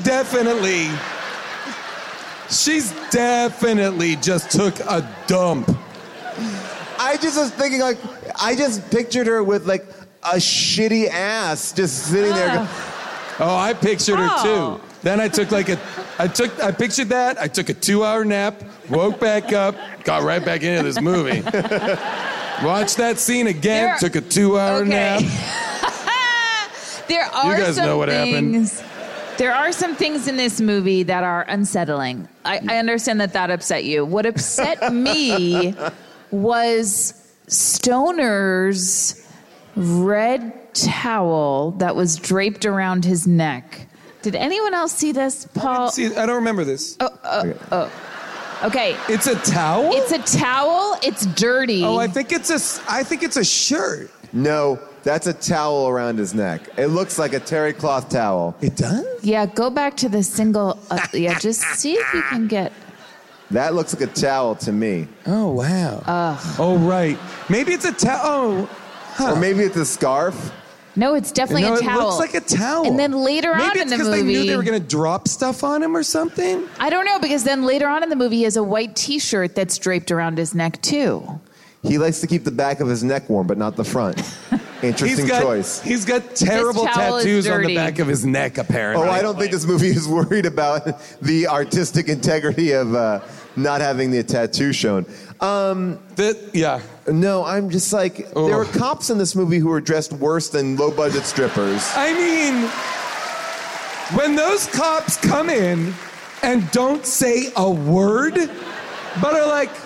definitely just took a dump. I just was thinking, like, I just pictured her with like a shitty ass just sitting there. Oh, I pictured her too. Then I took I pictured that. I took a 2-hour nap, woke back up, got right back into this movie. Watched that scene again, took a 2-hour nap. There are you guys some know what things. happened. There are some things in this movie that are unsettling. I understand that upset you. What upset me was Stoner's red towel that was draped around his neck. Did anyone else see this, Paul? I don't remember this. Okay. It's a towel? It's a towel. It's dirty. Oh, I think it's a shirt. No, that's a towel around his neck. It looks like a terry cloth towel. It does? Yeah, go back to the single. Just see if you can get. That looks like a towel to me. Oh, wow. Oh, right. Maybe it's a towel. Or maybe it's a scarf. No, it's definitely a towel. It looks like a towel. And then later on in the movie... Maybe it's because they knew they were going to drop stuff on him or something? I don't know, because then later on in the movie, he has a white T-shirt that's draped around his neck, too. He likes to keep the back of his neck warm, but not the front. Interesting choice. He's got terrible tattoos on the back of his neck, apparently. Oh, I don't think this movie is worried about the artistic integrity of not having the tattoo shown. Yeah. No, I'm just like, there were cops in this movie who were dressed worse than low-budget strippers. I mean, when those cops come in and don't say a word, but are like...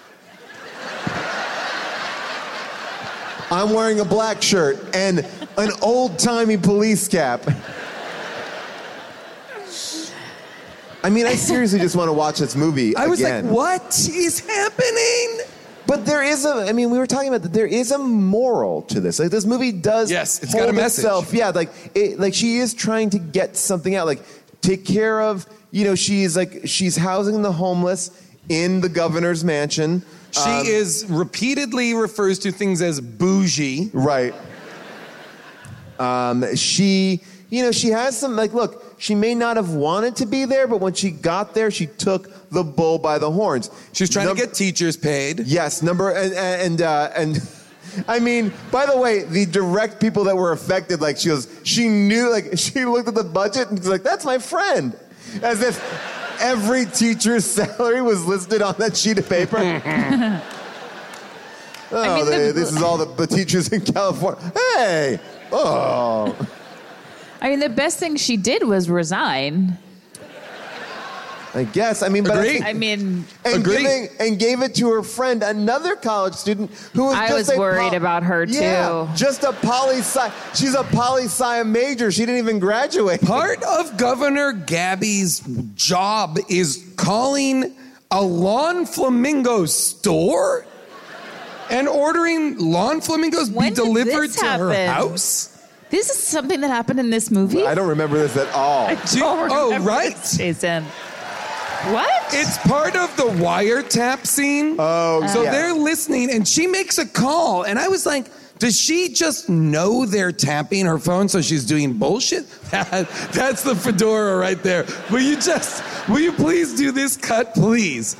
I'm wearing a black shirt and an old-timey police cap. I mean, I seriously just want to watch this movie again. I was like, what is happening? But there is we were talking about that. There is a moral to this. Like, this movie does it's got a message. Itself. Yeah, like she is trying to get something out. Like, take care of, she's housing the homeless in the governor's mansion. She is repeatedly refers to things as bougie. Right. She has some, look, she may not have wanted to be there, but when she got there, she took the bull by the horns. She was trying to get teachers paid. Yes, and I mean, by the way, the direct people that were affected, she knew, she looked at the budget and was like, that's my friend. As if every teacher's salary was listed on that sheet of paper. This is all the teachers in California. Hey! Oh. I mean, the best thing she did was resign. I guess. I mean, but Agree. and gave it to her friend, another college student who was. I was worried about her too. Yeah, just a poli-sci. She's a poli-sci major. She didn't even graduate. Part of Governor Gabby's job is calling a lawn flamingo store and ordering lawn flamingos be delivered to her house. This is something that happened in this movie? I don't remember this at all. Right? Jason. What? It's part of the wiretap scene. Oh, so yes. they're listening, and she makes a call, and I was like, does she just know they're tapping her phone, so she's doing bullshit? That's the fedora right there. Will you please do this cut, please?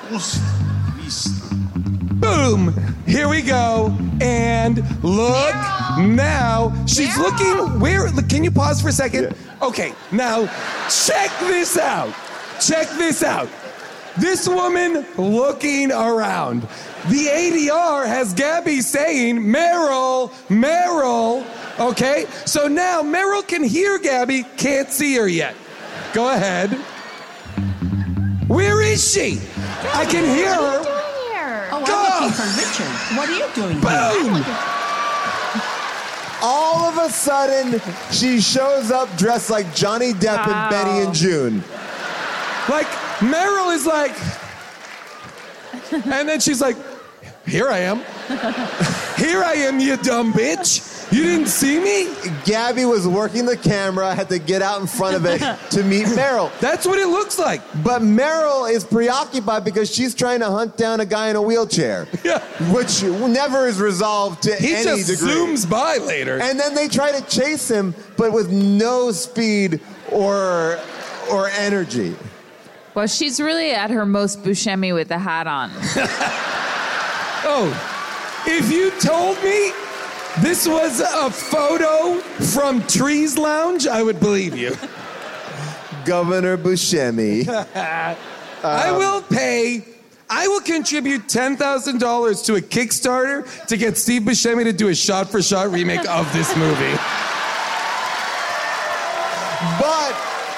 Boom! Here we go. And look now. She's looking where? Can you pause for a second? Yeah. Okay, now check this out. Check this out. This woman looking around. The ADR has Gabby saying, Meryl, Meryl. Okay, so now Meryl can hear Gabby, can't see her yet. Go ahead. Where is she? I can hear her. Oh, I'm looking for Richard. What are you doing Boom! here? All of a sudden, she shows up dressed like Johnny Depp and Benny and June. Like, Meryl is like, and then she's like, here I am. Here I am, you dumb bitch. You didn't see me? Gabby was working the camera, had to get out in front of it to meet Meryl. That's what it looks like. But Meryl is preoccupied because she's trying to hunt down a guy in a wheelchair. Yeah. Which never is resolved to He any just degree. zooms by later. And then they try to chase him, but with no speed or energy. Well, she's really at her most Buscemi with the hat on. Oh, if you told me this was a photo from Trees Lounge, I would believe you. Governor Buscemi. I will contribute $10,000 to a Kickstarter to get Steve Buscemi to do a shot-for-shot remake of this movie. But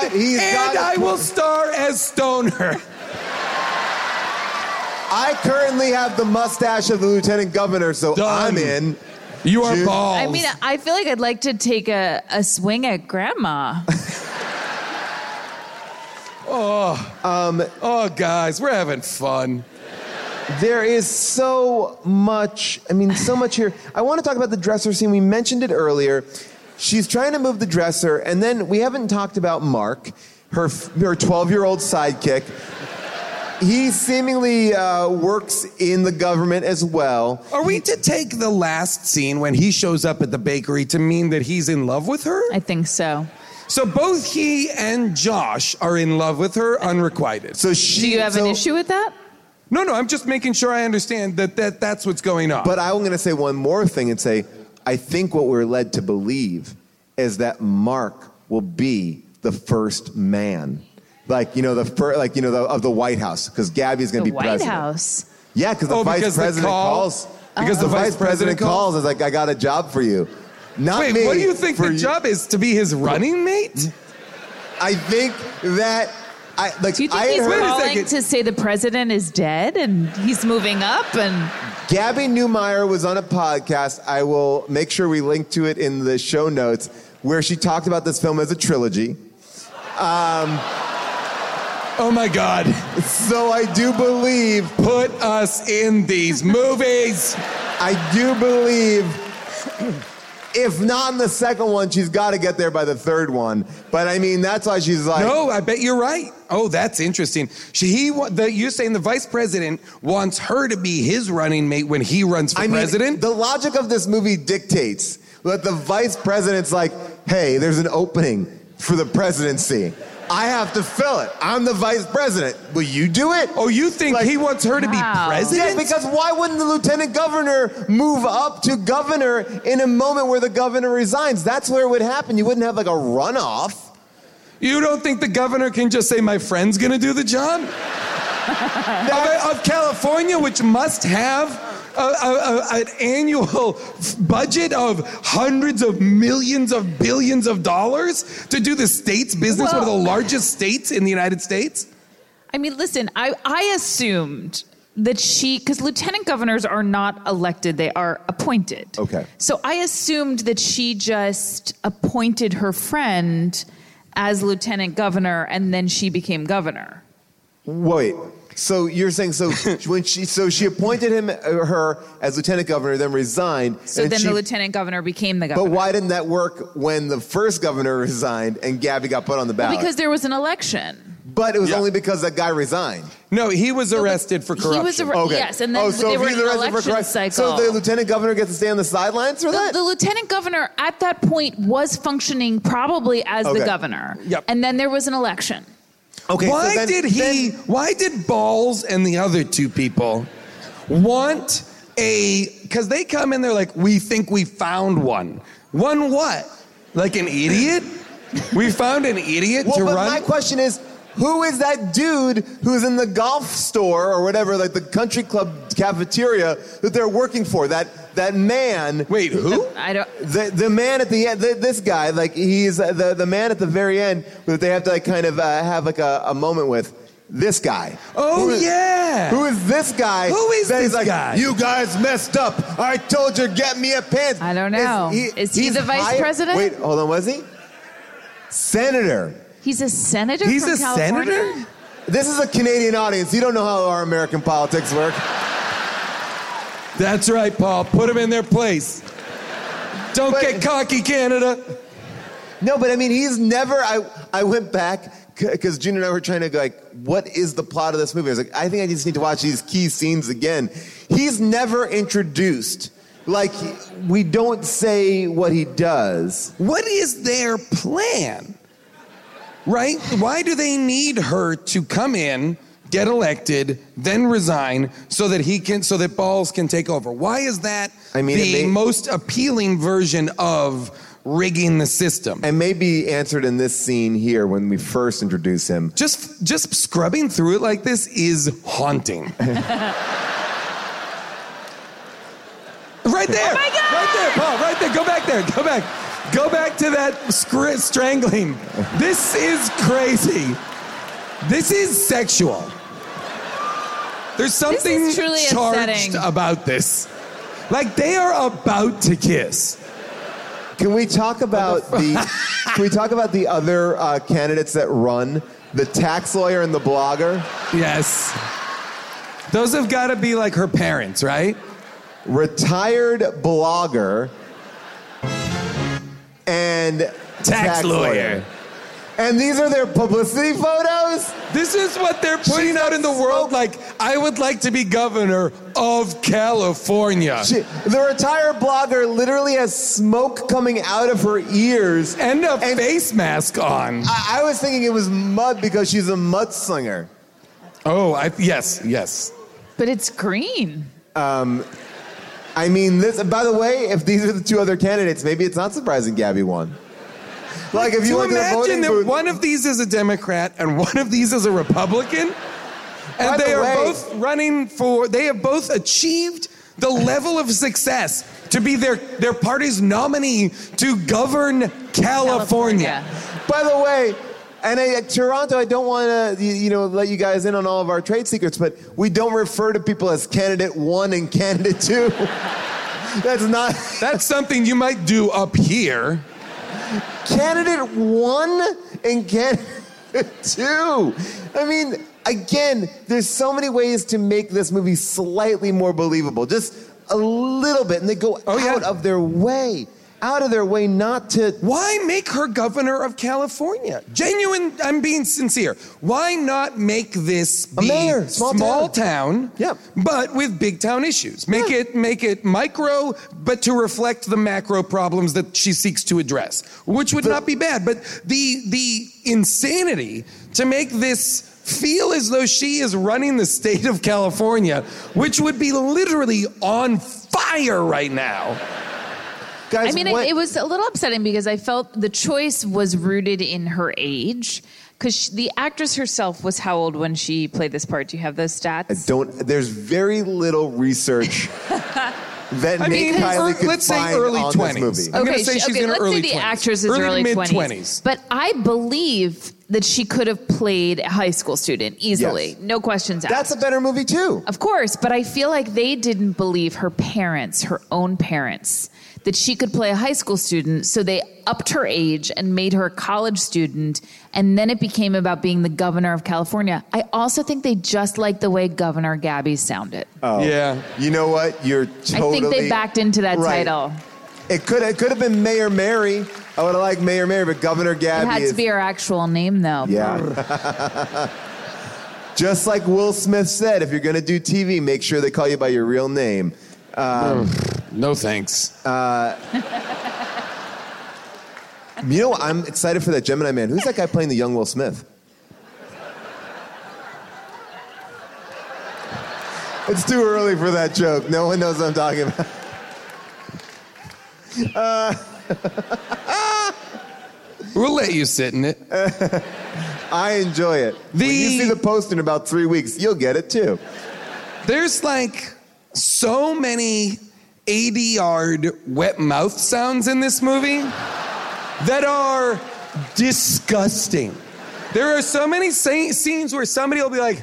I will star as Stoner. I currently have the mustache of the lieutenant governor, so Done. I'm in. You are balls. I mean, I feel like I'd like to take a swing at Grandma. Guys, we're having fun. There is so much here. I want to talk about the dresser scene. We mentioned it earlier. She's trying to move the dresser, and then we haven't talked about Mark, her 12-year-old sidekick. He seemingly works in the government as well. Are we to take the last scene when he shows up at the bakery to mean that he's in love with her? I think so. So both he and Josh are in love with her unrequited. Do you have an issue with that? No, I'm just making sure I understand that's what's going on. But I'm going to say one more thing and say, I think what we're led to believe is that Mark will be the first man. Of the White House, because Gabby's going to be president. The White House? Yeah, because the vice president calls. Because the vice president calls, is like, I got a job for you. Not me. What do you think the job is? To be his running mate? I think that... do you think he's calling to say the president is dead and he's moving up? And Gabby Newmeyer was on a podcast. I will make sure we link to it in the show notes, where she talked about this film as a trilogy. Oh my God. So I do believe... Put us in these movies. I do believe... If not in the second one, she's got to get there by the third one. But I mean, that's why she's like... No, I bet you're right. Oh, that's interesting. You're saying the vice president wants her to be his running mate when he runs for president? The logic of this movie dictates that the vice president's like, hey, there's an opening for the presidency. I have to fill it. I'm the vice president. Will you do it? Oh, you think he wants her to be president? Yeah, because why wouldn't the lieutenant governor move up to governor in a moment where the governor resigns? That's where it would happen. You wouldn't have like a runoff. You don't think the governor can just say, my friend's going to do the job? of California, which must have an annual budget of hundreds of millions of billions of dollars to do the state's business, one of the largest states in the United States? I mean, listen, I assumed that because lieutenant governors are not elected, they are appointed. Okay. So I assumed that she just appointed her friend as lieutenant governor and then she became governor. Wait. So you're saying she appointed her as lieutenant governor, then resigned. So then the lieutenant governor became the governor. But why didn't that work when the first governor resigned and Gabby got put on the ballot? Well, because there was an election. But it was only because that guy resigned. No, he was arrested for corruption. He was yes, and then they were in an election cycle. So the lieutenant governor gets to stay on the sidelines for that? The lieutenant governor at that point was functioning probably as the governor. Yep. And then there was an election. Okay, why did Balls and the other two people want because they come in, they're like, we think we found one. One what? Like an idiot? We found an idiot to run? My question is, who is that dude who's in the golf store or whatever, like the country club cafeteria that they're working for? That man. Wait, who? I don't. The man at the end. This guy, like he's the man at the very end that they have to like kind of have like a moment with. This guy. Oh, yeah. Who is this guy? Who is this like, guy? You guys messed up. I told you, get me a pants. I don't know. Is he the vice president? Wait, hold on. Was he? Senator. He's a senator He's from a California? senator? This is a Canadian audience. You don't know how our American politics work. That's right, Paul. Put them in their place. Don't get cocky, Canada. No, but I mean, he's never... I went back, because June and I were trying to go, like, what is the plot of this movie? I was like, I think I just need to watch these key scenes again. He's never introduced. Like, we don't say what he does. What is their plan? Right? Why do they need her to come in, get elected, then resign so that Balls can take over? Why is that the most appealing version of rigging the system? And maybe answered in this scene here when we first introduce him. Just scrubbing through it like this is haunting. Right there. Oh my God! Right there, Paul. Right there. Go back there. Go back. Go back to that strangling. This is crazy. This is sexual. There's something truly charged upsetting. about this. Like, they are about to kiss. Can we talk about the other candidates that run? The tax lawyer and the blogger? Yes. Those have got to be like her parents, right? Retired blogger and tax lawyer. And these are their publicity photos? This is what they're putting out in the world. Like, I would like to be governor of California. The retired blogger literally has smoke coming out of her ears. And a face mask on. I was thinking it was mud because she's a mudslinger. Oh, yes. But it's green. I mean, this. By the way, if these are the two other candidates, maybe it's not surprising Gabby won. Like, if you went to the voting that booth, one of these is a Democrat and one of these is a Republican, and they are both running for. They have both achieved the level of success to be their party's nominee to govern California. By the way. And Toronto, I don't want to, let you guys in on all of our trade secrets, but we don't refer to people as candidate 1 and candidate 2. That's something you might do up here. Candidate 1 and candidate 2. I mean, again, there's so many ways to make this movie slightly more believable. Just a little bit. And they go out of their way not to... Why make her governor of California? I'm being sincere. Why not make this be a mayor, small town, but with big town issues? Make it micro, but to reflect the macro problems that she seeks to address, which would not be bad. But the insanity to make this feel as though she is running the state of California, which would be literally on fire right now. Guys, I mean, it was a little upsetting because I felt the choice was rooted in her age. Because the actress herself was how old when she played this part? Do you have those stats? There's very little research that Kylie could let's find say early on 20s. this movie. I'm going to say she's in her early 20s. Let's say the actress is early 20s. But I believe that she could have played a high school student easily. Yes. No questions asked. That's a better movie, too. Of course, but I feel like they didn't believe her own parents, that she could play a high school student, so they upped her age and made her a college student, and then it became about being the governor of California. I also think they just liked the way Governor Gabby sounded. Oh. Yeah. You know what? You're totally... I think they backed into that title. It could have been Mayor Mary. I would have liked Mayor Mary, but Governor Gabby It had to be her actual name, though. Yeah. Just like Will Smith said, if you're going to do TV, make sure they call you by your real name. No thanks. I'm excited for that Gemini Man. Who's that guy playing the young Will Smith? It's too early for that joke. No one knows what I'm talking about. We'll let you sit in it. I enjoy it. When you see the post in about 3 weeks, you'll get it too. There's so many ADR'd wet mouth sounds in this movie that are disgusting. There are so many scenes where somebody will be like,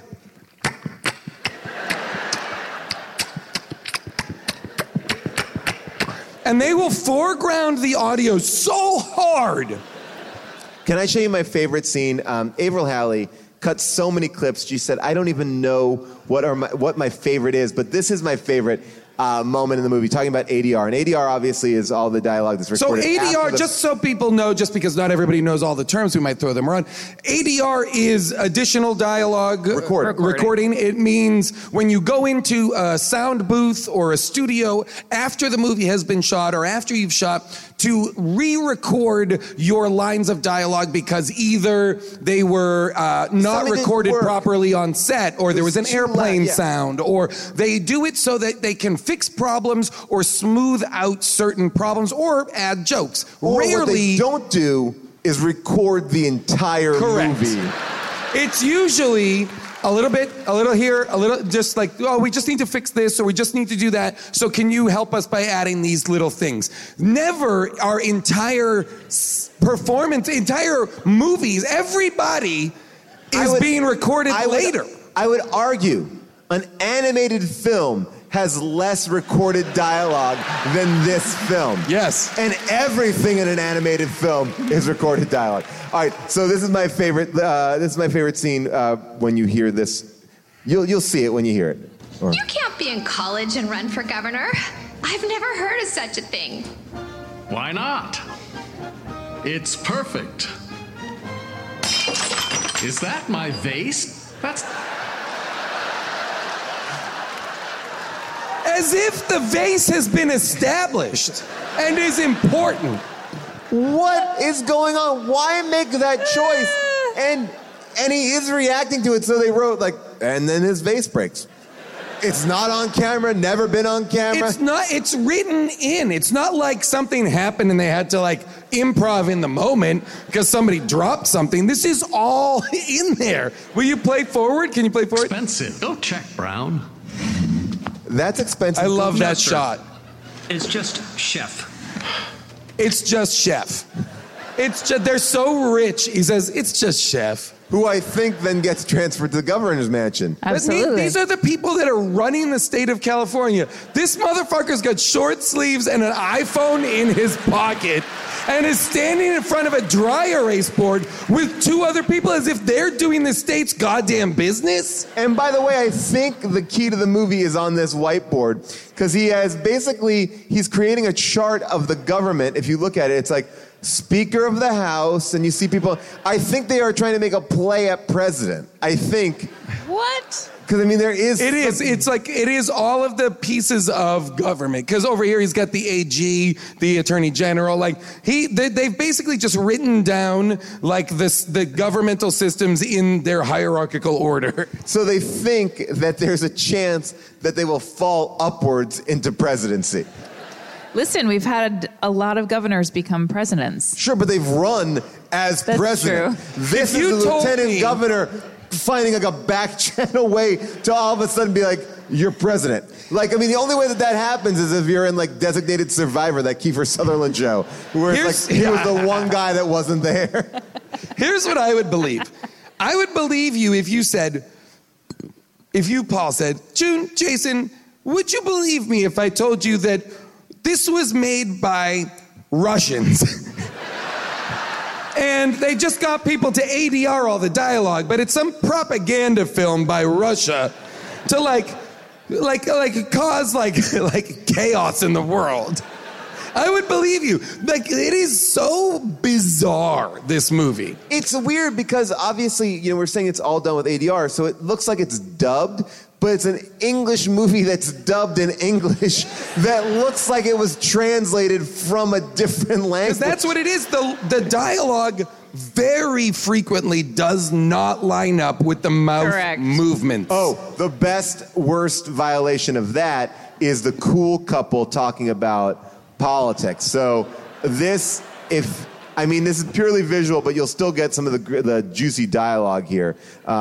and they will foreground the audio so hard. Can I show you my favorite scene? Avril Halley cut so many clips. She said, I don't even know what my favorite is, but this is my favorite moment in the movie, talking about ADR. And ADR obviously is all the dialogue that's recorded. So ADR, just so people know, just because not everybody knows all the terms, we might throw them around. ADR is additional dialogue recording. It means when you go into a sound booth or a studio after the movie has been shot or after you've shot to re-record your lines of dialogue because either they were not recorded properly on set or there was an airplane sound, or they do it so that they can fix problems or smooth out certain problems or add jokes. Or Rarely, what they don't do is record the entire movie. It's usually a little bit, a little here, a little, just like, oh, we just need to fix this, or we just need to do that. So can you help us by adding these little things? Never our entire performance, entire movies, everybody is being recorded later. I would argue an animated film has less recorded dialogue than this film. Yes. And everything in an animated film is recorded dialogue. All right, so this is my favorite. This is my favorite scene. When you hear this, you'll see it when you hear it. Or, You can't be in college and run for governor. I've never heard of such a thing. Why not? It's perfect. Is that my vase? That's... As if the vase has been established and is important. What is going on? Why make that choice? And he is reacting to it, so they wrote like, and then his vase breaks. It's not on camera, never been on camera. It's not, it's written in. It's not like something happened and they had to like improv in the moment because somebody dropped something. This is all in there. Will you play forward? Can you play forward? Expensive. Go check, Brown. That's expensive. I love that shot. It's just chef. It's just chef. It's just, they're so rich. He says, it's just chef. Who I think then gets transferred to the governor's mansion. Absolutely. These are the people that are running the state of California. This motherfucker's got short sleeves and an iPhone in his pocket and is standing in front of a dry erase board with two other people as if they're doing the state's goddamn business. And by the way, I think the key to the movie is on this whiteboard because he's creating a chart of the government. If you look at it, it's like Speaker of the House, and you see people. I think they are trying to make a play at president. I think. What? Because I mean, there is. It is. It's like it is all of the pieces of government. Because over here he's got the AG, the Attorney General. Like they've basically just written down like the governmental systems in their hierarchical order. So they think that there's a chance that they will fall upwards into presidency. Listen, we've had a lot of governors become presidents. Sure, but they've run as That's president. True. This is the lieutenant governor finding like a back channel way to all of a sudden be like, you're president. Like, I mean, the only way that happens is if you're in like Designated Survivor, that Kiefer Sutherland show, where it's like he was the one guy that wasn't there. Here's what I would believe. I would believe you if you, Paul, said, June, Jason, would you believe me if I told you that this was made by Russians? And they just got people to ADR all the dialogue, but it's some propaganda film by Russia to like cause like chaos in the world. I would believe you. Like, it is so bizarre, this movie. It's weird because obviously, we're saying it's all done with ADR, so it looks like it's dubbed, but it's an English movie that's dubbed in English that looks like it was translated from a different language. Because that's what it is. The dialogue very frequently does not line up with the mouth movements. Oh, the worst violation of that is the cool couple talking about politics. So this is purely visual, but you'll still get some of the juicy dialogue here.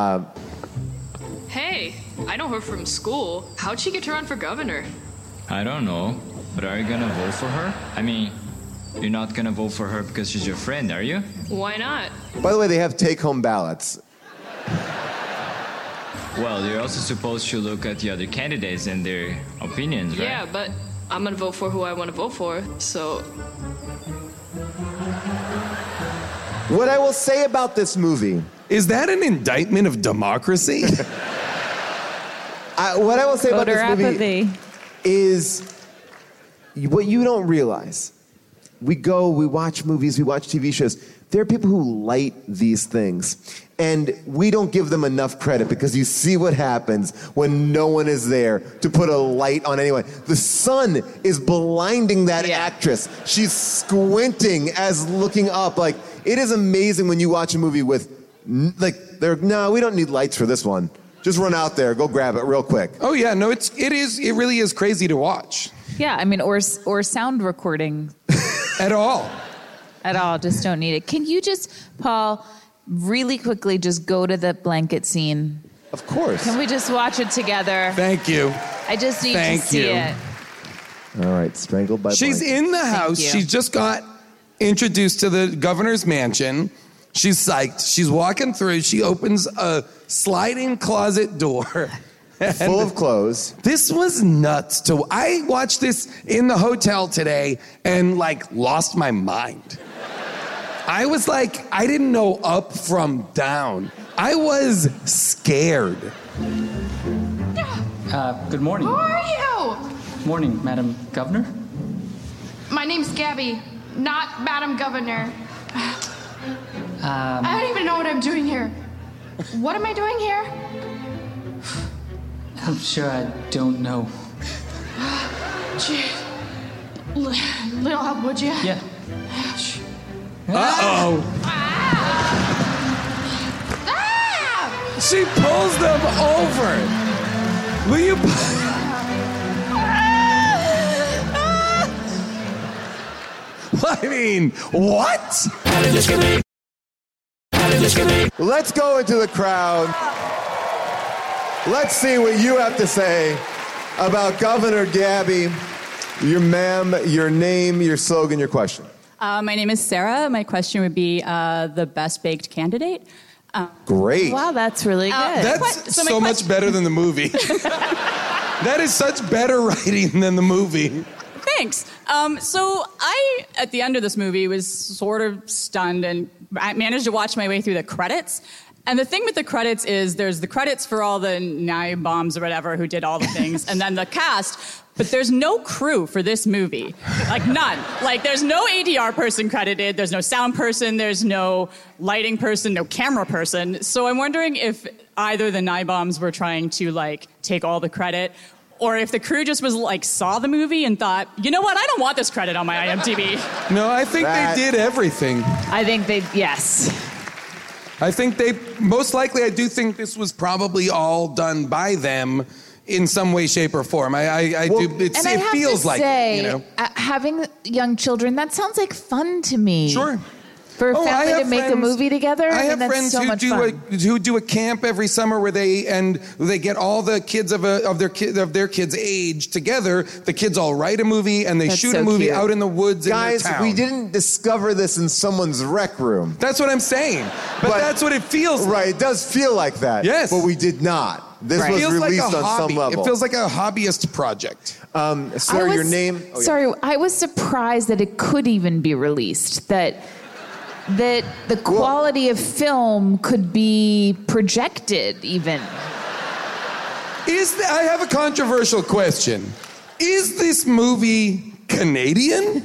Hey, I know her from school. How'd she get to run for governor? I don't know, but are you gonna vote for her? I mean, you're not gonna vote for her because she's your friend, are you? Why not? By the way, they have take-home ballots. Well, you're also supposed to look at the other candidates and their opinions, right? Yeah, but I'm gonna vote for who I want to vote for, so... What I will say about this movie... Is that an indictment of democracy? What I will say about Voter this movie apathy. is what you don't realize. We watch movies, we watch TV shows. There are people who light these things. And we don't give them enough credit because you see what happens when no one is there to put a light on anyone. The sun is blinding that actress. She's squinting as looking up. Like, it is amazing when you watch a movie with, we don't need lights for this one. Just run out there, go grab it real quick. Oh yeah, no, it really is crazy to watch. Yeah, I mean, or sound recording. At all. At all, just don't need it. Can you just, Paul, really quickly just go to the blanket scene? Of course. Can we just watch it together? Thank you. I just need to see it. All right, Strangled by She's Blanket. in the house. you. She just got introduced to the governor's mansion. She's psyched. She's walking through. She opens a sliding closet door. Full of clothes. This was nuts. I watched this in the hotel today and lost my mind. I was like, I didn't know up from down. I was scared. Good morning. Who are you? Morning, Madam Governor. My name's Gabby, not Madam Governor. I don't even know what I'm doing here. What am I doing here? I'm sure I don't know. Gee, little help, would you? Yeah. Uh-oh. Ah! She pulls them over. Will you... I mean, what? Let's go into the crowd. Let's see what you have to say about Governor Gabby. Your name, your slogan, your question. My name is Sarah. My question would be the best baked candidate. Great. Wow, that's really good. That's so much better than the movie. That is such better writing than the movie. Thanks. So I, at the end of this movie, was sort of stunned, and I managed to watch my way through the credits. And the thing with the credits is there's the credits for all the Nye bombs or whatever who did all the things, and then the cast, but there's no crew for this movie. None. There's no ADR person credited, there's no sound person, there's no lighting person, no camera person. So I'm wondering if either the Nye bombs were trying to, take all the credit, or if the crew just was saw the movie and thought, you know what, I don't want this credit on my IMDb. No, I think they did everything. I think yes. I think most likely, I do think this was probably all done by them in some way, shape, or form. It feels like it, you know. Having young children, that sounds like fun to me. Sure. For a family to make a movie together, I have that's friends so much fun. who do a camp every summer where they get all the kids of their kids' age together. The kids all write a movie and they shoot a movie out in the woods. Guys, in their town. we didn't discover this in someone's rec room. That's what I'm saying. But that's what it feels like. Right, it does feel like that. Yes. But we did not. This was released on some level. It feels like a hobbyist project. Sir, your name? Sorry, I was surprised that it could even be released. That the quality of film could be projected even. I have a controversial question. Is this movie Canadian?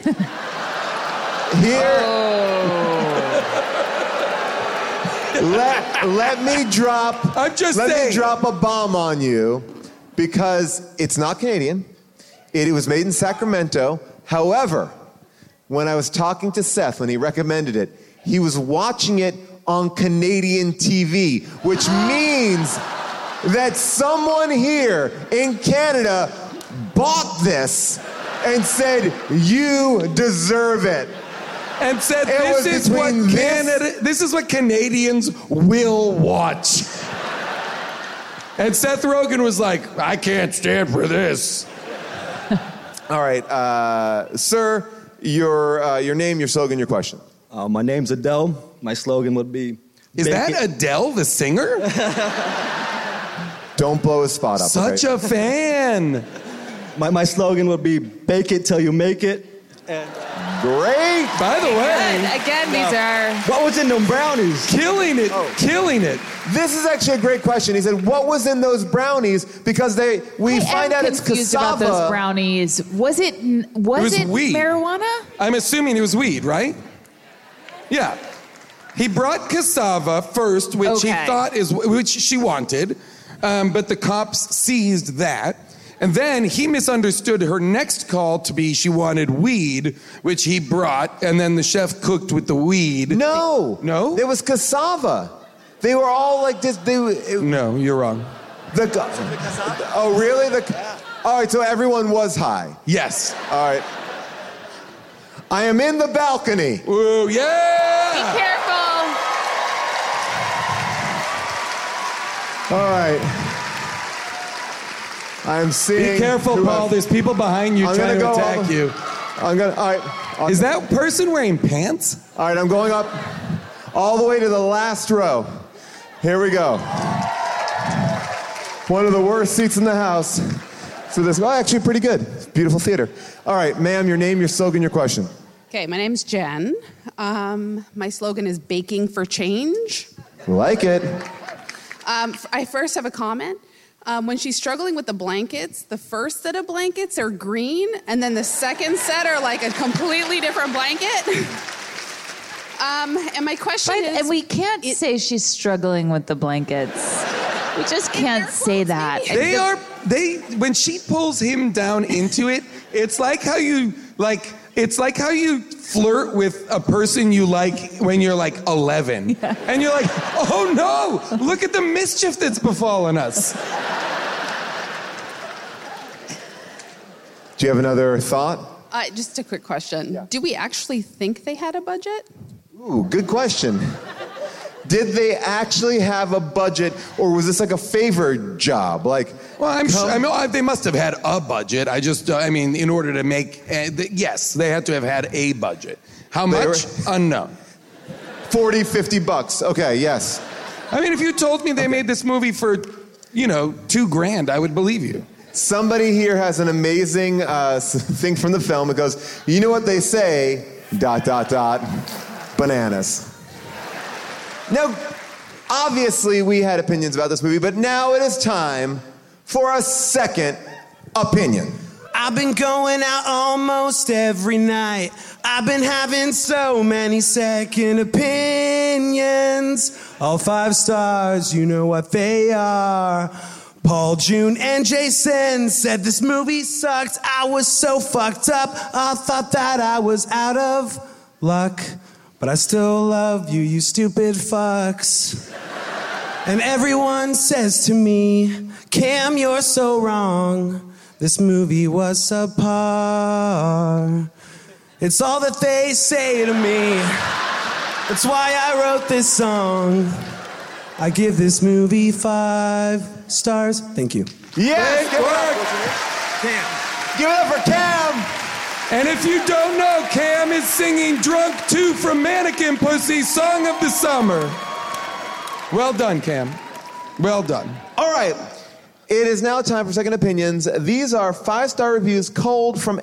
Let me drop. I'm just saying. Let me drop a bomb on you, because it's not Canadian. It was made in Sacramento. However, when I was talking to Seth when he recommended it, he was watching it on Canadian TV, which means that someone here in Canada bought this and said, "You deserve it." And said, this is what Canadians will watch. And Seth Rogen was like, I can't stand for this. All right, sir, your name, your slogan, your question. My name's Adele. My slogan would be... Is that Adele, the singer? Don't blow his spot up. Such a fan. My slogan would be, bake it till you make it. And great. By the way. Again, these are... What was in them brownies? Killing it. Killing it. This is actually a great question. He said, what was in those brownies? Because we find out it's confused cassava. about those brownies. Was it weed. marijuana? I'm assuming it was weed, right? Yeah. He brought cassava first, which he thought which she wanted, but the cops seized that. And then he misunderstood her next call to be she wanted weed, which he brought, and then the chef cooked with the weed. No. No? It was cassava. They were all like this. No, you're wrong. Oh, really? All right, so everyone was high. Yes. All right. I am in the balcony. Ooh, yeah! Be careful. All right. I'm seeing. Be careful, Paul. There's people behind you trying to attack you. All right. Is that person wearing pants? All right, I'm going up all the way to the last row. Here we go. One of the worst seats in the house. So this, actually pretty good. Beautiful theater. All right, ma'am, your name, your slogan, your question. Okay, my name's Jen. My slogan is baking for change. Like it. I first have a comment. When she's struggling with the blankets, the first set of blankets are green, and then the second set are like a completely different blanket. And my question is... And we can't say she's struggling with the blankets. We just can't say that. When she pulls him down into it, it's like how you flirt with a person you like when you're like 11. Yeah. And you're like, oh no, look at the mischief that's befallen us. Do you have another thought? Just a quick question. Yeah. Do we actually think they had a budget? Ooh, good question. Did they actually have a budget, or was this like a favor job? Like, well, I'm sure. They must have had a budget. In order to make, yes, they had to have had a budget. How much? Unknown. $40-50. Okay, yes. If you told me they made this movie for, $2,000, I would believe you. Somebody here has an amazing thing from the film. It goes, you know what they say, ... bananas. Now, obviously, we had opinions about this movie, but now it is time for a second opinion. I've been going out almost every night. I've been having so many second opinions. All 5 stars, you know what they are. Paul, June, and Jason said this movie sucked. I was so fucked up. I thought that I was out of luck. But I still love you, you stupid fucks. And everyone says to me, Cam, you're so wrong. This movie was subpar. It's all that they say to me. That's why I wrote this song. I give this movie 5 stars. Thank you. Yes, good work. Cam. Give it up for Cam. And if you don't know, Cam is singing Drunk 2 from Mannequin Pussy, Song of the Summer. Well done, Cam. Well done. All right. It is now time for second opinions. These are 5-star reviews cold from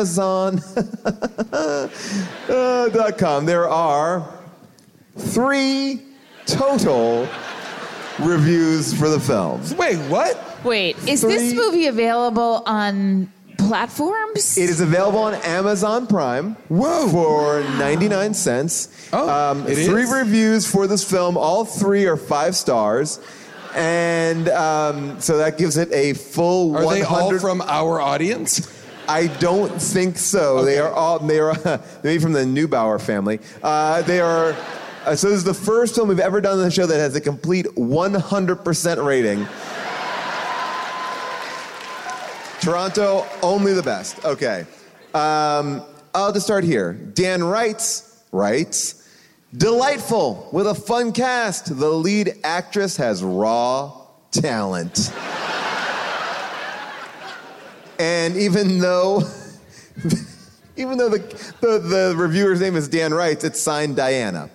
Amazon.com. There are 3 total reviews for the film. Wait, what? Wait, is this movie available on platforms? It is available on Amazon Prime. Whoa. For 99 cents. Oh, it 3 is? reviews for this film. All 3 are 5 stars. And so that gives it a full 100... Are they all from our audience? I don't think so. Okay. They're maybe from the Neubauer family. They are... so this is the first film we've ever done on the show that has a complete 100% rating. Toronto, only the best. Okay. I'll just start here. Dan writes, delightful, with a fun cast. The lead actress has raw talent. And even though the reviewer's name is Dan Wrights, it's signed Diana.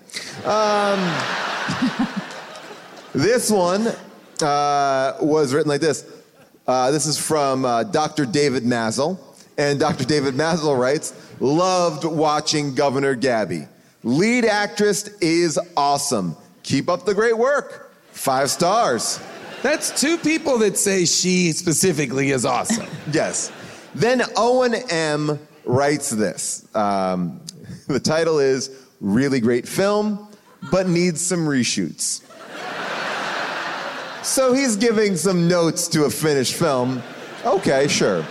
This one was written like this. This is from Dr. David Mazel. And Dr. David Mazel writes, loved watching Governor Gabby. Lead actress is awesome. Keep up the great work. 5 stars. That's 2 people that say she specifically is awesome. Yes. Then Owen M. writes this. The title is Really Great Film, but needs some reshoots. So he's giving some notes to a finished film. Okay, sure.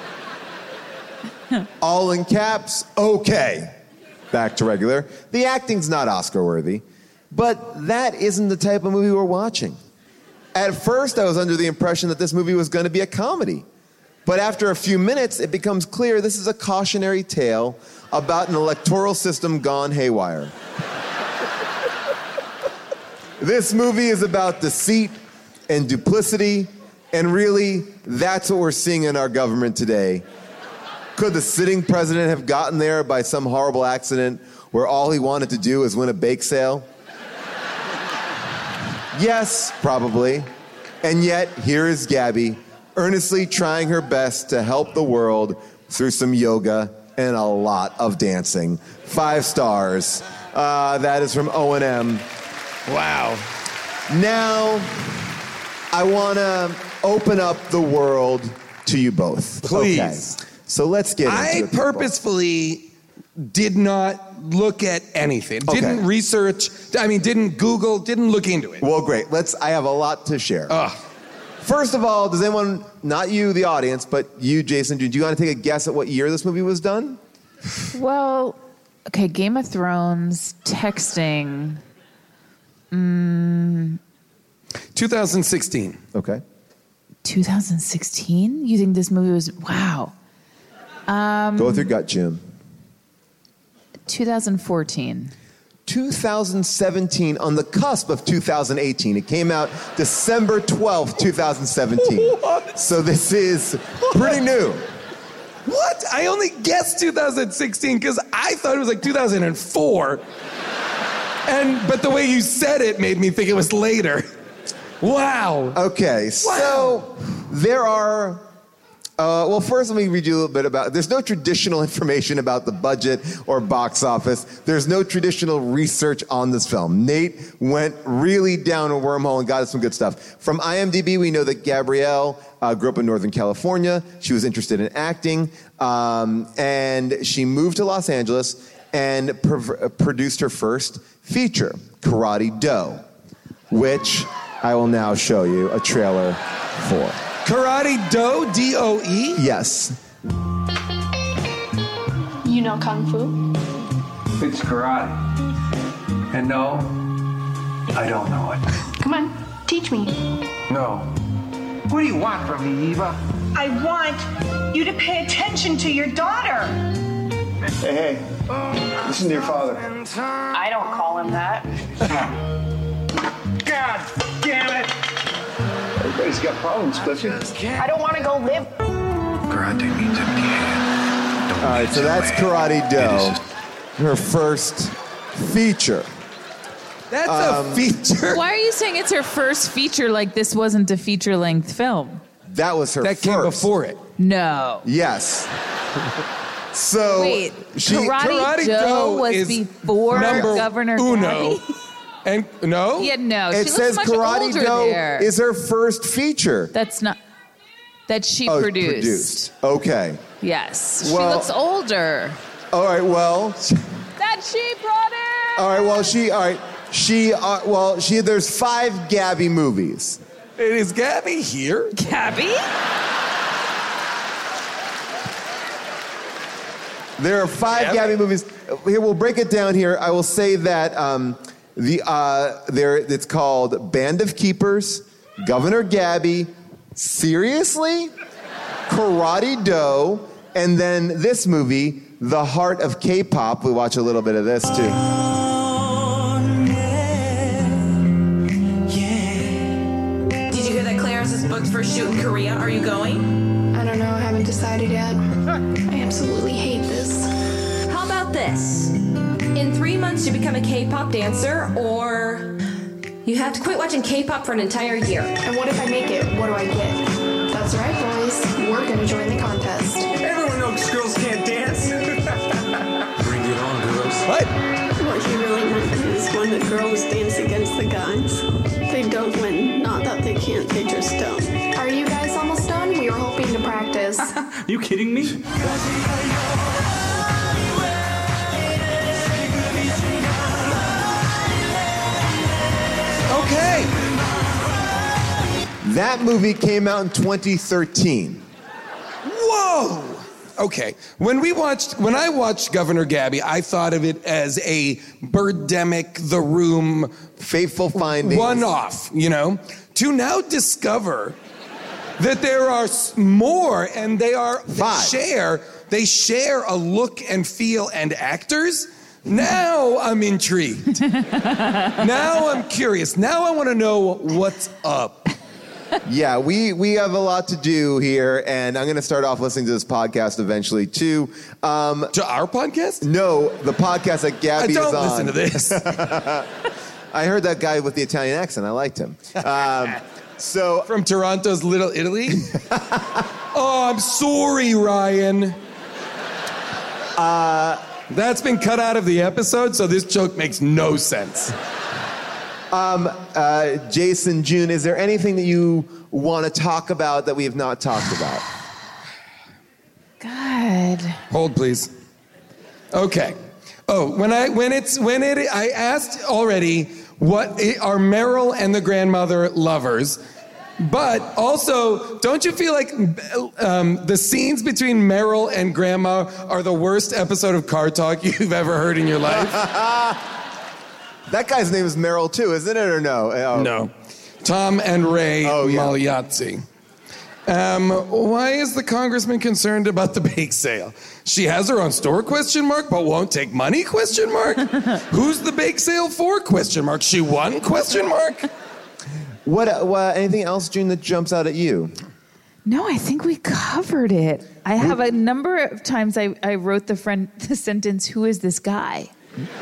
All in caps, okay. Back to regular. The acting's not Oscar-worthy, but that isn't the type of movie we're watching. At first, I was under the impression that this movie was going to be a comedy. But after a few minutes, it becomes clear this is a cautionary tale about an electoral system gone haywire. This movie is about deceit, and duplicity. And really, that's what we're seeing in our government today. Could the sitting president have gotten there by some horrible accident where all he wanted to do was win a bake sale? Yes, probably. And yet, here is Gabby, earnestly trying her best to help the world through some yoga and a lot of dancing. 5 stars. That is from O&M. Wow. Now, I want to open up the world to you both. Please. Okay. So let's get into it. I purposefully did not look at anything. Okay. Didn't research, didn't Google, didn't look into it. Well, great. I have a lot to share. First of all, does anyone, not you, the audience, but you, Jason, do you want to take a guess at what year this movie was done? Well, okay, Game of Thrones, texting. 2016. Okay. 2016? You think this movie was, wow. Go with your gut, Jim. 2014. 2017, on the cusp of 2018. It came out December 12th, 2017. What? So this is pretty new. What? I only guessed 2016 because I thought it was like 2004. But the way you said it made me think it was later. Wow. Okay, so there are... well, first let me read you a little bit about... There's no traditional information about the budget or box office. There's no traditional research on this film. Nate went really down a wormhole and got us some good stuff. From IMDb, we know that Gabrielle grew up in Northern California. She was interested in acting. And she moved to Los Angeles and produced her first feature, Karate Do, which I will now show you a trailer for. Karate Do? D-O-E? Yes. You know Kung Fu? It's karate. And no, I don't know it. Come on, teach me. No. What do you want from me, Eva? I want you to pay attention to your daughter. Hey, listen to your father. I don't call him that. God damn it! Everybody's got problems, Cliffy. I don't want to go live. Karate means empty hand. All right, so that's Karate Do, her first feature. That's a feature. Why are you saying it's her first feature like this wasn't a feature-length film? That was her first. That came before it. No. Yes. So wait, Karate Do was before Governor Uno. Gabby? And no? Yeah, no. It she says looks much Karate older Do there. is her first feature. That's not... That she produced. Okay. Yes. Well- she looks older. All right, well... That she brought in! All right, well, there's 5 Gabby movies. Is Gabby here? Gabby? There are 5 Gabby movies. Here, we'll break it down here. I will say that it's called Band of Keepers, Governor Gabby, Seriously? Karate Do, and then this movie, The Heart of K-Pop. We watch a little bit of this, too. Did you hear that Clarence is booked for a shoot in Korea? Are you going? I don't know. I haven't decided yet. I absolutely hate this. How about this? In 3 months, you become a K-pop dancer, or you have to quit watching K-pop for an entire year. And what if I make it? What do I get? That's right, boys. We're gonna join the contest. Everyone knows girls can't dance. Bring it on, girls. What? What he really meant is when the girls dance against the guys, they don't win. Not that they can't, they just don't. Are you guys almost done? We were hoping to practice. You kidding me? Okay. That movie came out in 2013. Whoa! Okay. When I watched Governor Gabby, I thought of it as a Birdemic, The Room, Fateful Findings, one-off, to now discover that there are more, and they share a look and feel and actors. Now I'm intrigued. Now I'm curious. Now I want to know what's up. Yeah, we have a lot to do here, and I'm going to start off listening to this podcast eventually, too. To our podcast? No, the podcast that Gabby is on. I don't listen to this. I heard that guy with the Italian accent. I liked him. So from Toronto's Little Italy? Oh, I'm sorry, Ryan. That's been cut out of the episode, so this joke makes no sense. Jason, June, is there anything that you want to talk about that we have not talked about? God. Hold, please. Okay. Oh, I asked already what are Meryl and the grandmother lovers, but also, don't you feel like the scenes between Meryl and Grandma are the worst episode of Car Talk you've ever heard in your life? That guy's name is Meryl too, isn't it, or no? Oh. No. Tom and Ray Magliazzi. Why is the congressman concerned about the bake sale? She has her own store, but won't take money, Who's the bake sale for, She won, What anything else, June, that jumps out at you? No, I think we covered it. I have a number of times I wrote the sentence, who is this guy?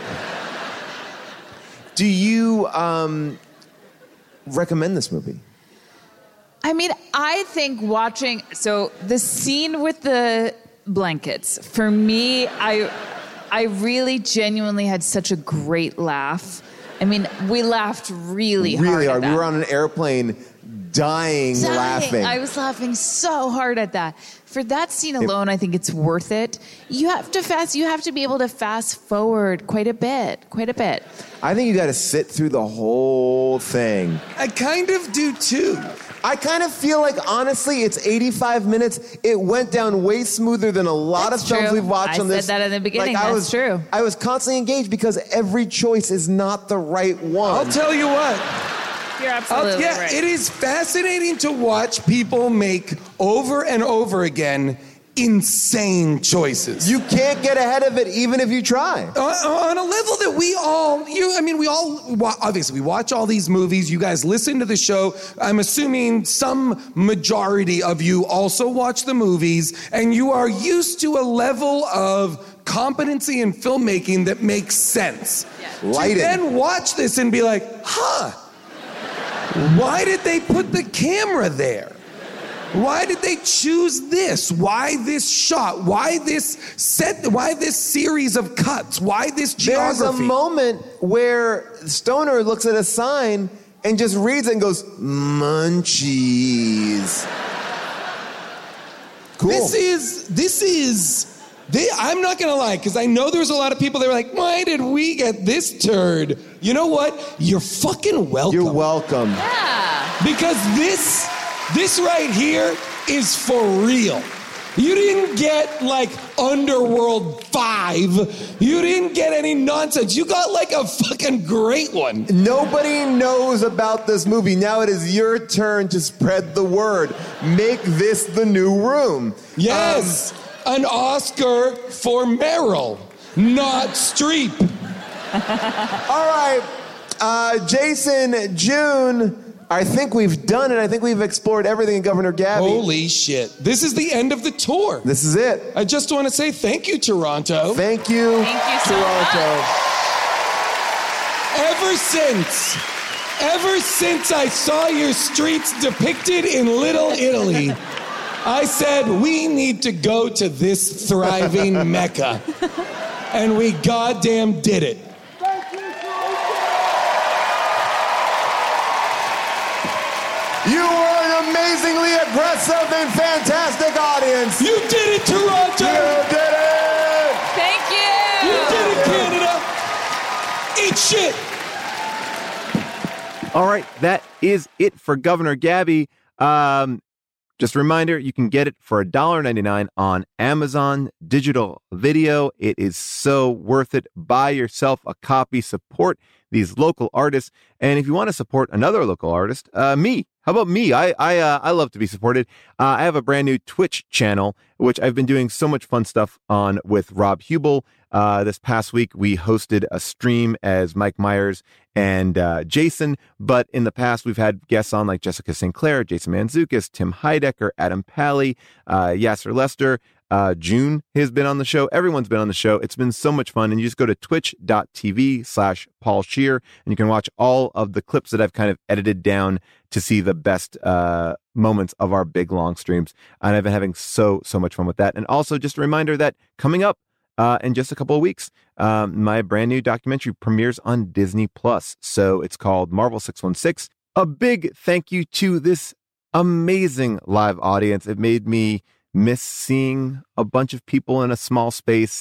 Do you recommend this movie? I mean, I think so the scene with the blankets, for me, I really genuinely had such a great laugh. I mean, we laughed really hard. Really hard. At that. We were on an airplane dying laughing. I was laughing so hard at that. For that scene alone, I think it's worth it. You have to be able to fast forward quite a bit. I think you got to sit through the whole thing. I kind of do too. I kind of feel like, honestly, it's 85 minutes. It went down way smoother than a lot of films we've watched on this. I said that in the beginning. That's true. I was constantly engaged because every choice is not the right one. I'll tell you what. You're absolutely right. It is fascinating to watch people make over and over again insane choices. You can't get ahead of it even if you try. On a level that we all obviously we watch all these movies. You guys listen to the show. I'm assuming some majority of you also watch the movies, and you are used to a level of competency in filmmaking that makes sense. Lighting. To then watch this and be like, why did they put the camera there? Why did they choose this? Why this shot? Why this set? Why this series of cuts? Why this geography? There's a moment where Stoner looks at a sign and just reads it and goes, Munchies. Cool. I'm not going to lie, because I know there's a lot of people that were like, why did we get this turd? You know what? You're fucking welcome. You're welcome. Yeah. Because this right here is for real. You didn't get like Underworld 5. You didn't get any nonsense. You got like a fucking great one. Nobody knows about this movie. Now it is your turn to spread the word. Make this the new Room. Yes. An Oscar for Meryl, not Streep. All right. Jason, June, I think we've done it. I think we've explored everything in Governor Gabby. Holy shit. This is the end of the tour. This is it. I just want to say thank you, Toronto. Thank you, Toronto. Ever since I saw your streets depicted in Little Italy, I said we need to go to this thriving Mecca. And we goddamn did it. You were an amazingly aggressive and fantastic audience. You did it, Toronto. You did it. Thank you. You did it, Canada. Eat shit. All right, that is it for Governor Gabby. Just a reminder, you can get it for $1.99 on Amazon Digital Video. It is so worth it. Buy yourself a copy. Support these local artists. And if you want to support another local artist, me. How about me? I love to be supported. I have a brand new Twitch channel, which I've been doing so much fun stuff on with Rob Hubel. This past week, we hosted a stream as Mike Myers and Jason, but in the past, we've had guests on like Jessica St. Clair, Jason Mantzoukas, Tim Heidecker, Adam Pally, Yasser Lester. June has been on the show. Everyone's been on the show. It's been so much fun. And you just go to twitch.tv/Paul Scheer, and you can watch all of the clips that I've kind of edited down to see the best moments of our big long streams. And I've been having so much fun with that. And also just a reminder that coming up in just a couple of weeks, my brand new documentary premieres on Disney Plus. So it's called Marvel 616. A big thank you to this amazing live audience. It made me miss seeing a bunch of people in a small space.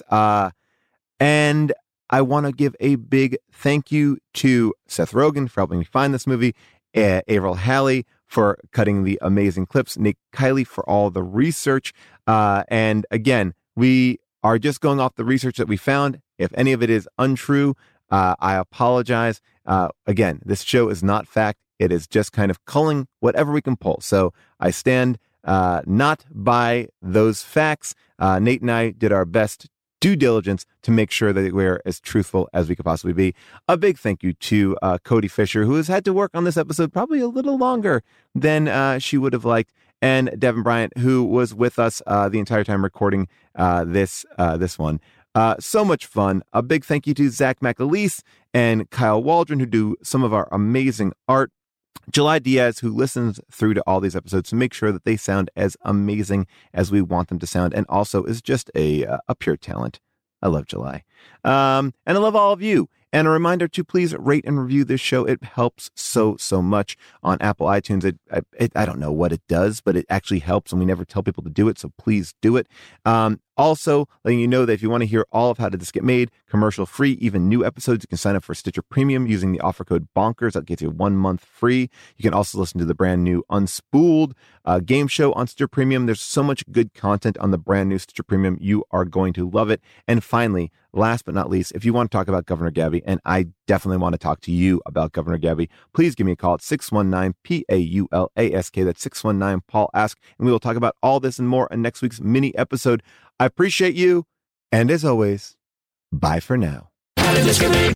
And I want to give a big thank you to Seth Rogen for helping me find this movie, Avril Halley for cutting the amazing clips, Nick Kiley for all the research. And again, we are just going off the research that we found. If any of it is untrue, I apologize. Again, this show is not fact. It is just kind of culling whatever we can pull. So I stand not by those facts. Nate and I did our best due diligence to make sure that we're as truthful as we could possibly be. A big thank you to Cody Fisher, who has had to work on this episode probably a little longer than she would have liked, and Devin Bryant, who was with us the entire time recording this one. So much fun. A big thank you to Zach McAleese and Kyle Waldron, who do some of our amazing art. July Diaz, who listens through to all these episodes to make sure that they sound as amazing as we want them to sound, and also is just a pure talent. I love July. And I love all of you. And a reminder to please rate and review this show. It helps so much on Apple iTunes. I don't know what it does, but it actually helps, and we never tell people to do it, so please do it. Also, letting you know that if you want to hear all of How Did This Get Made, commercial-free, even new episodes, you can sign up for Stitcher Premium using the offer code BONKERS. That gets you 1 month free. You can also listen to the brand new Unspooled game show on Stitcher Premium. There's so much good content on the brand new Stitcher Premium. You are going to love it. And finally, last but not least, if you want to talk about Governor Gabby, and I definitely want to talk to you about Governor Gabby, please give me a call at 619-PAULASK. That's 619-PAUL-ASK. And we will talk about all this and more in next week's mini episode. I appreciate you. And as always, bye for now. How did this get made?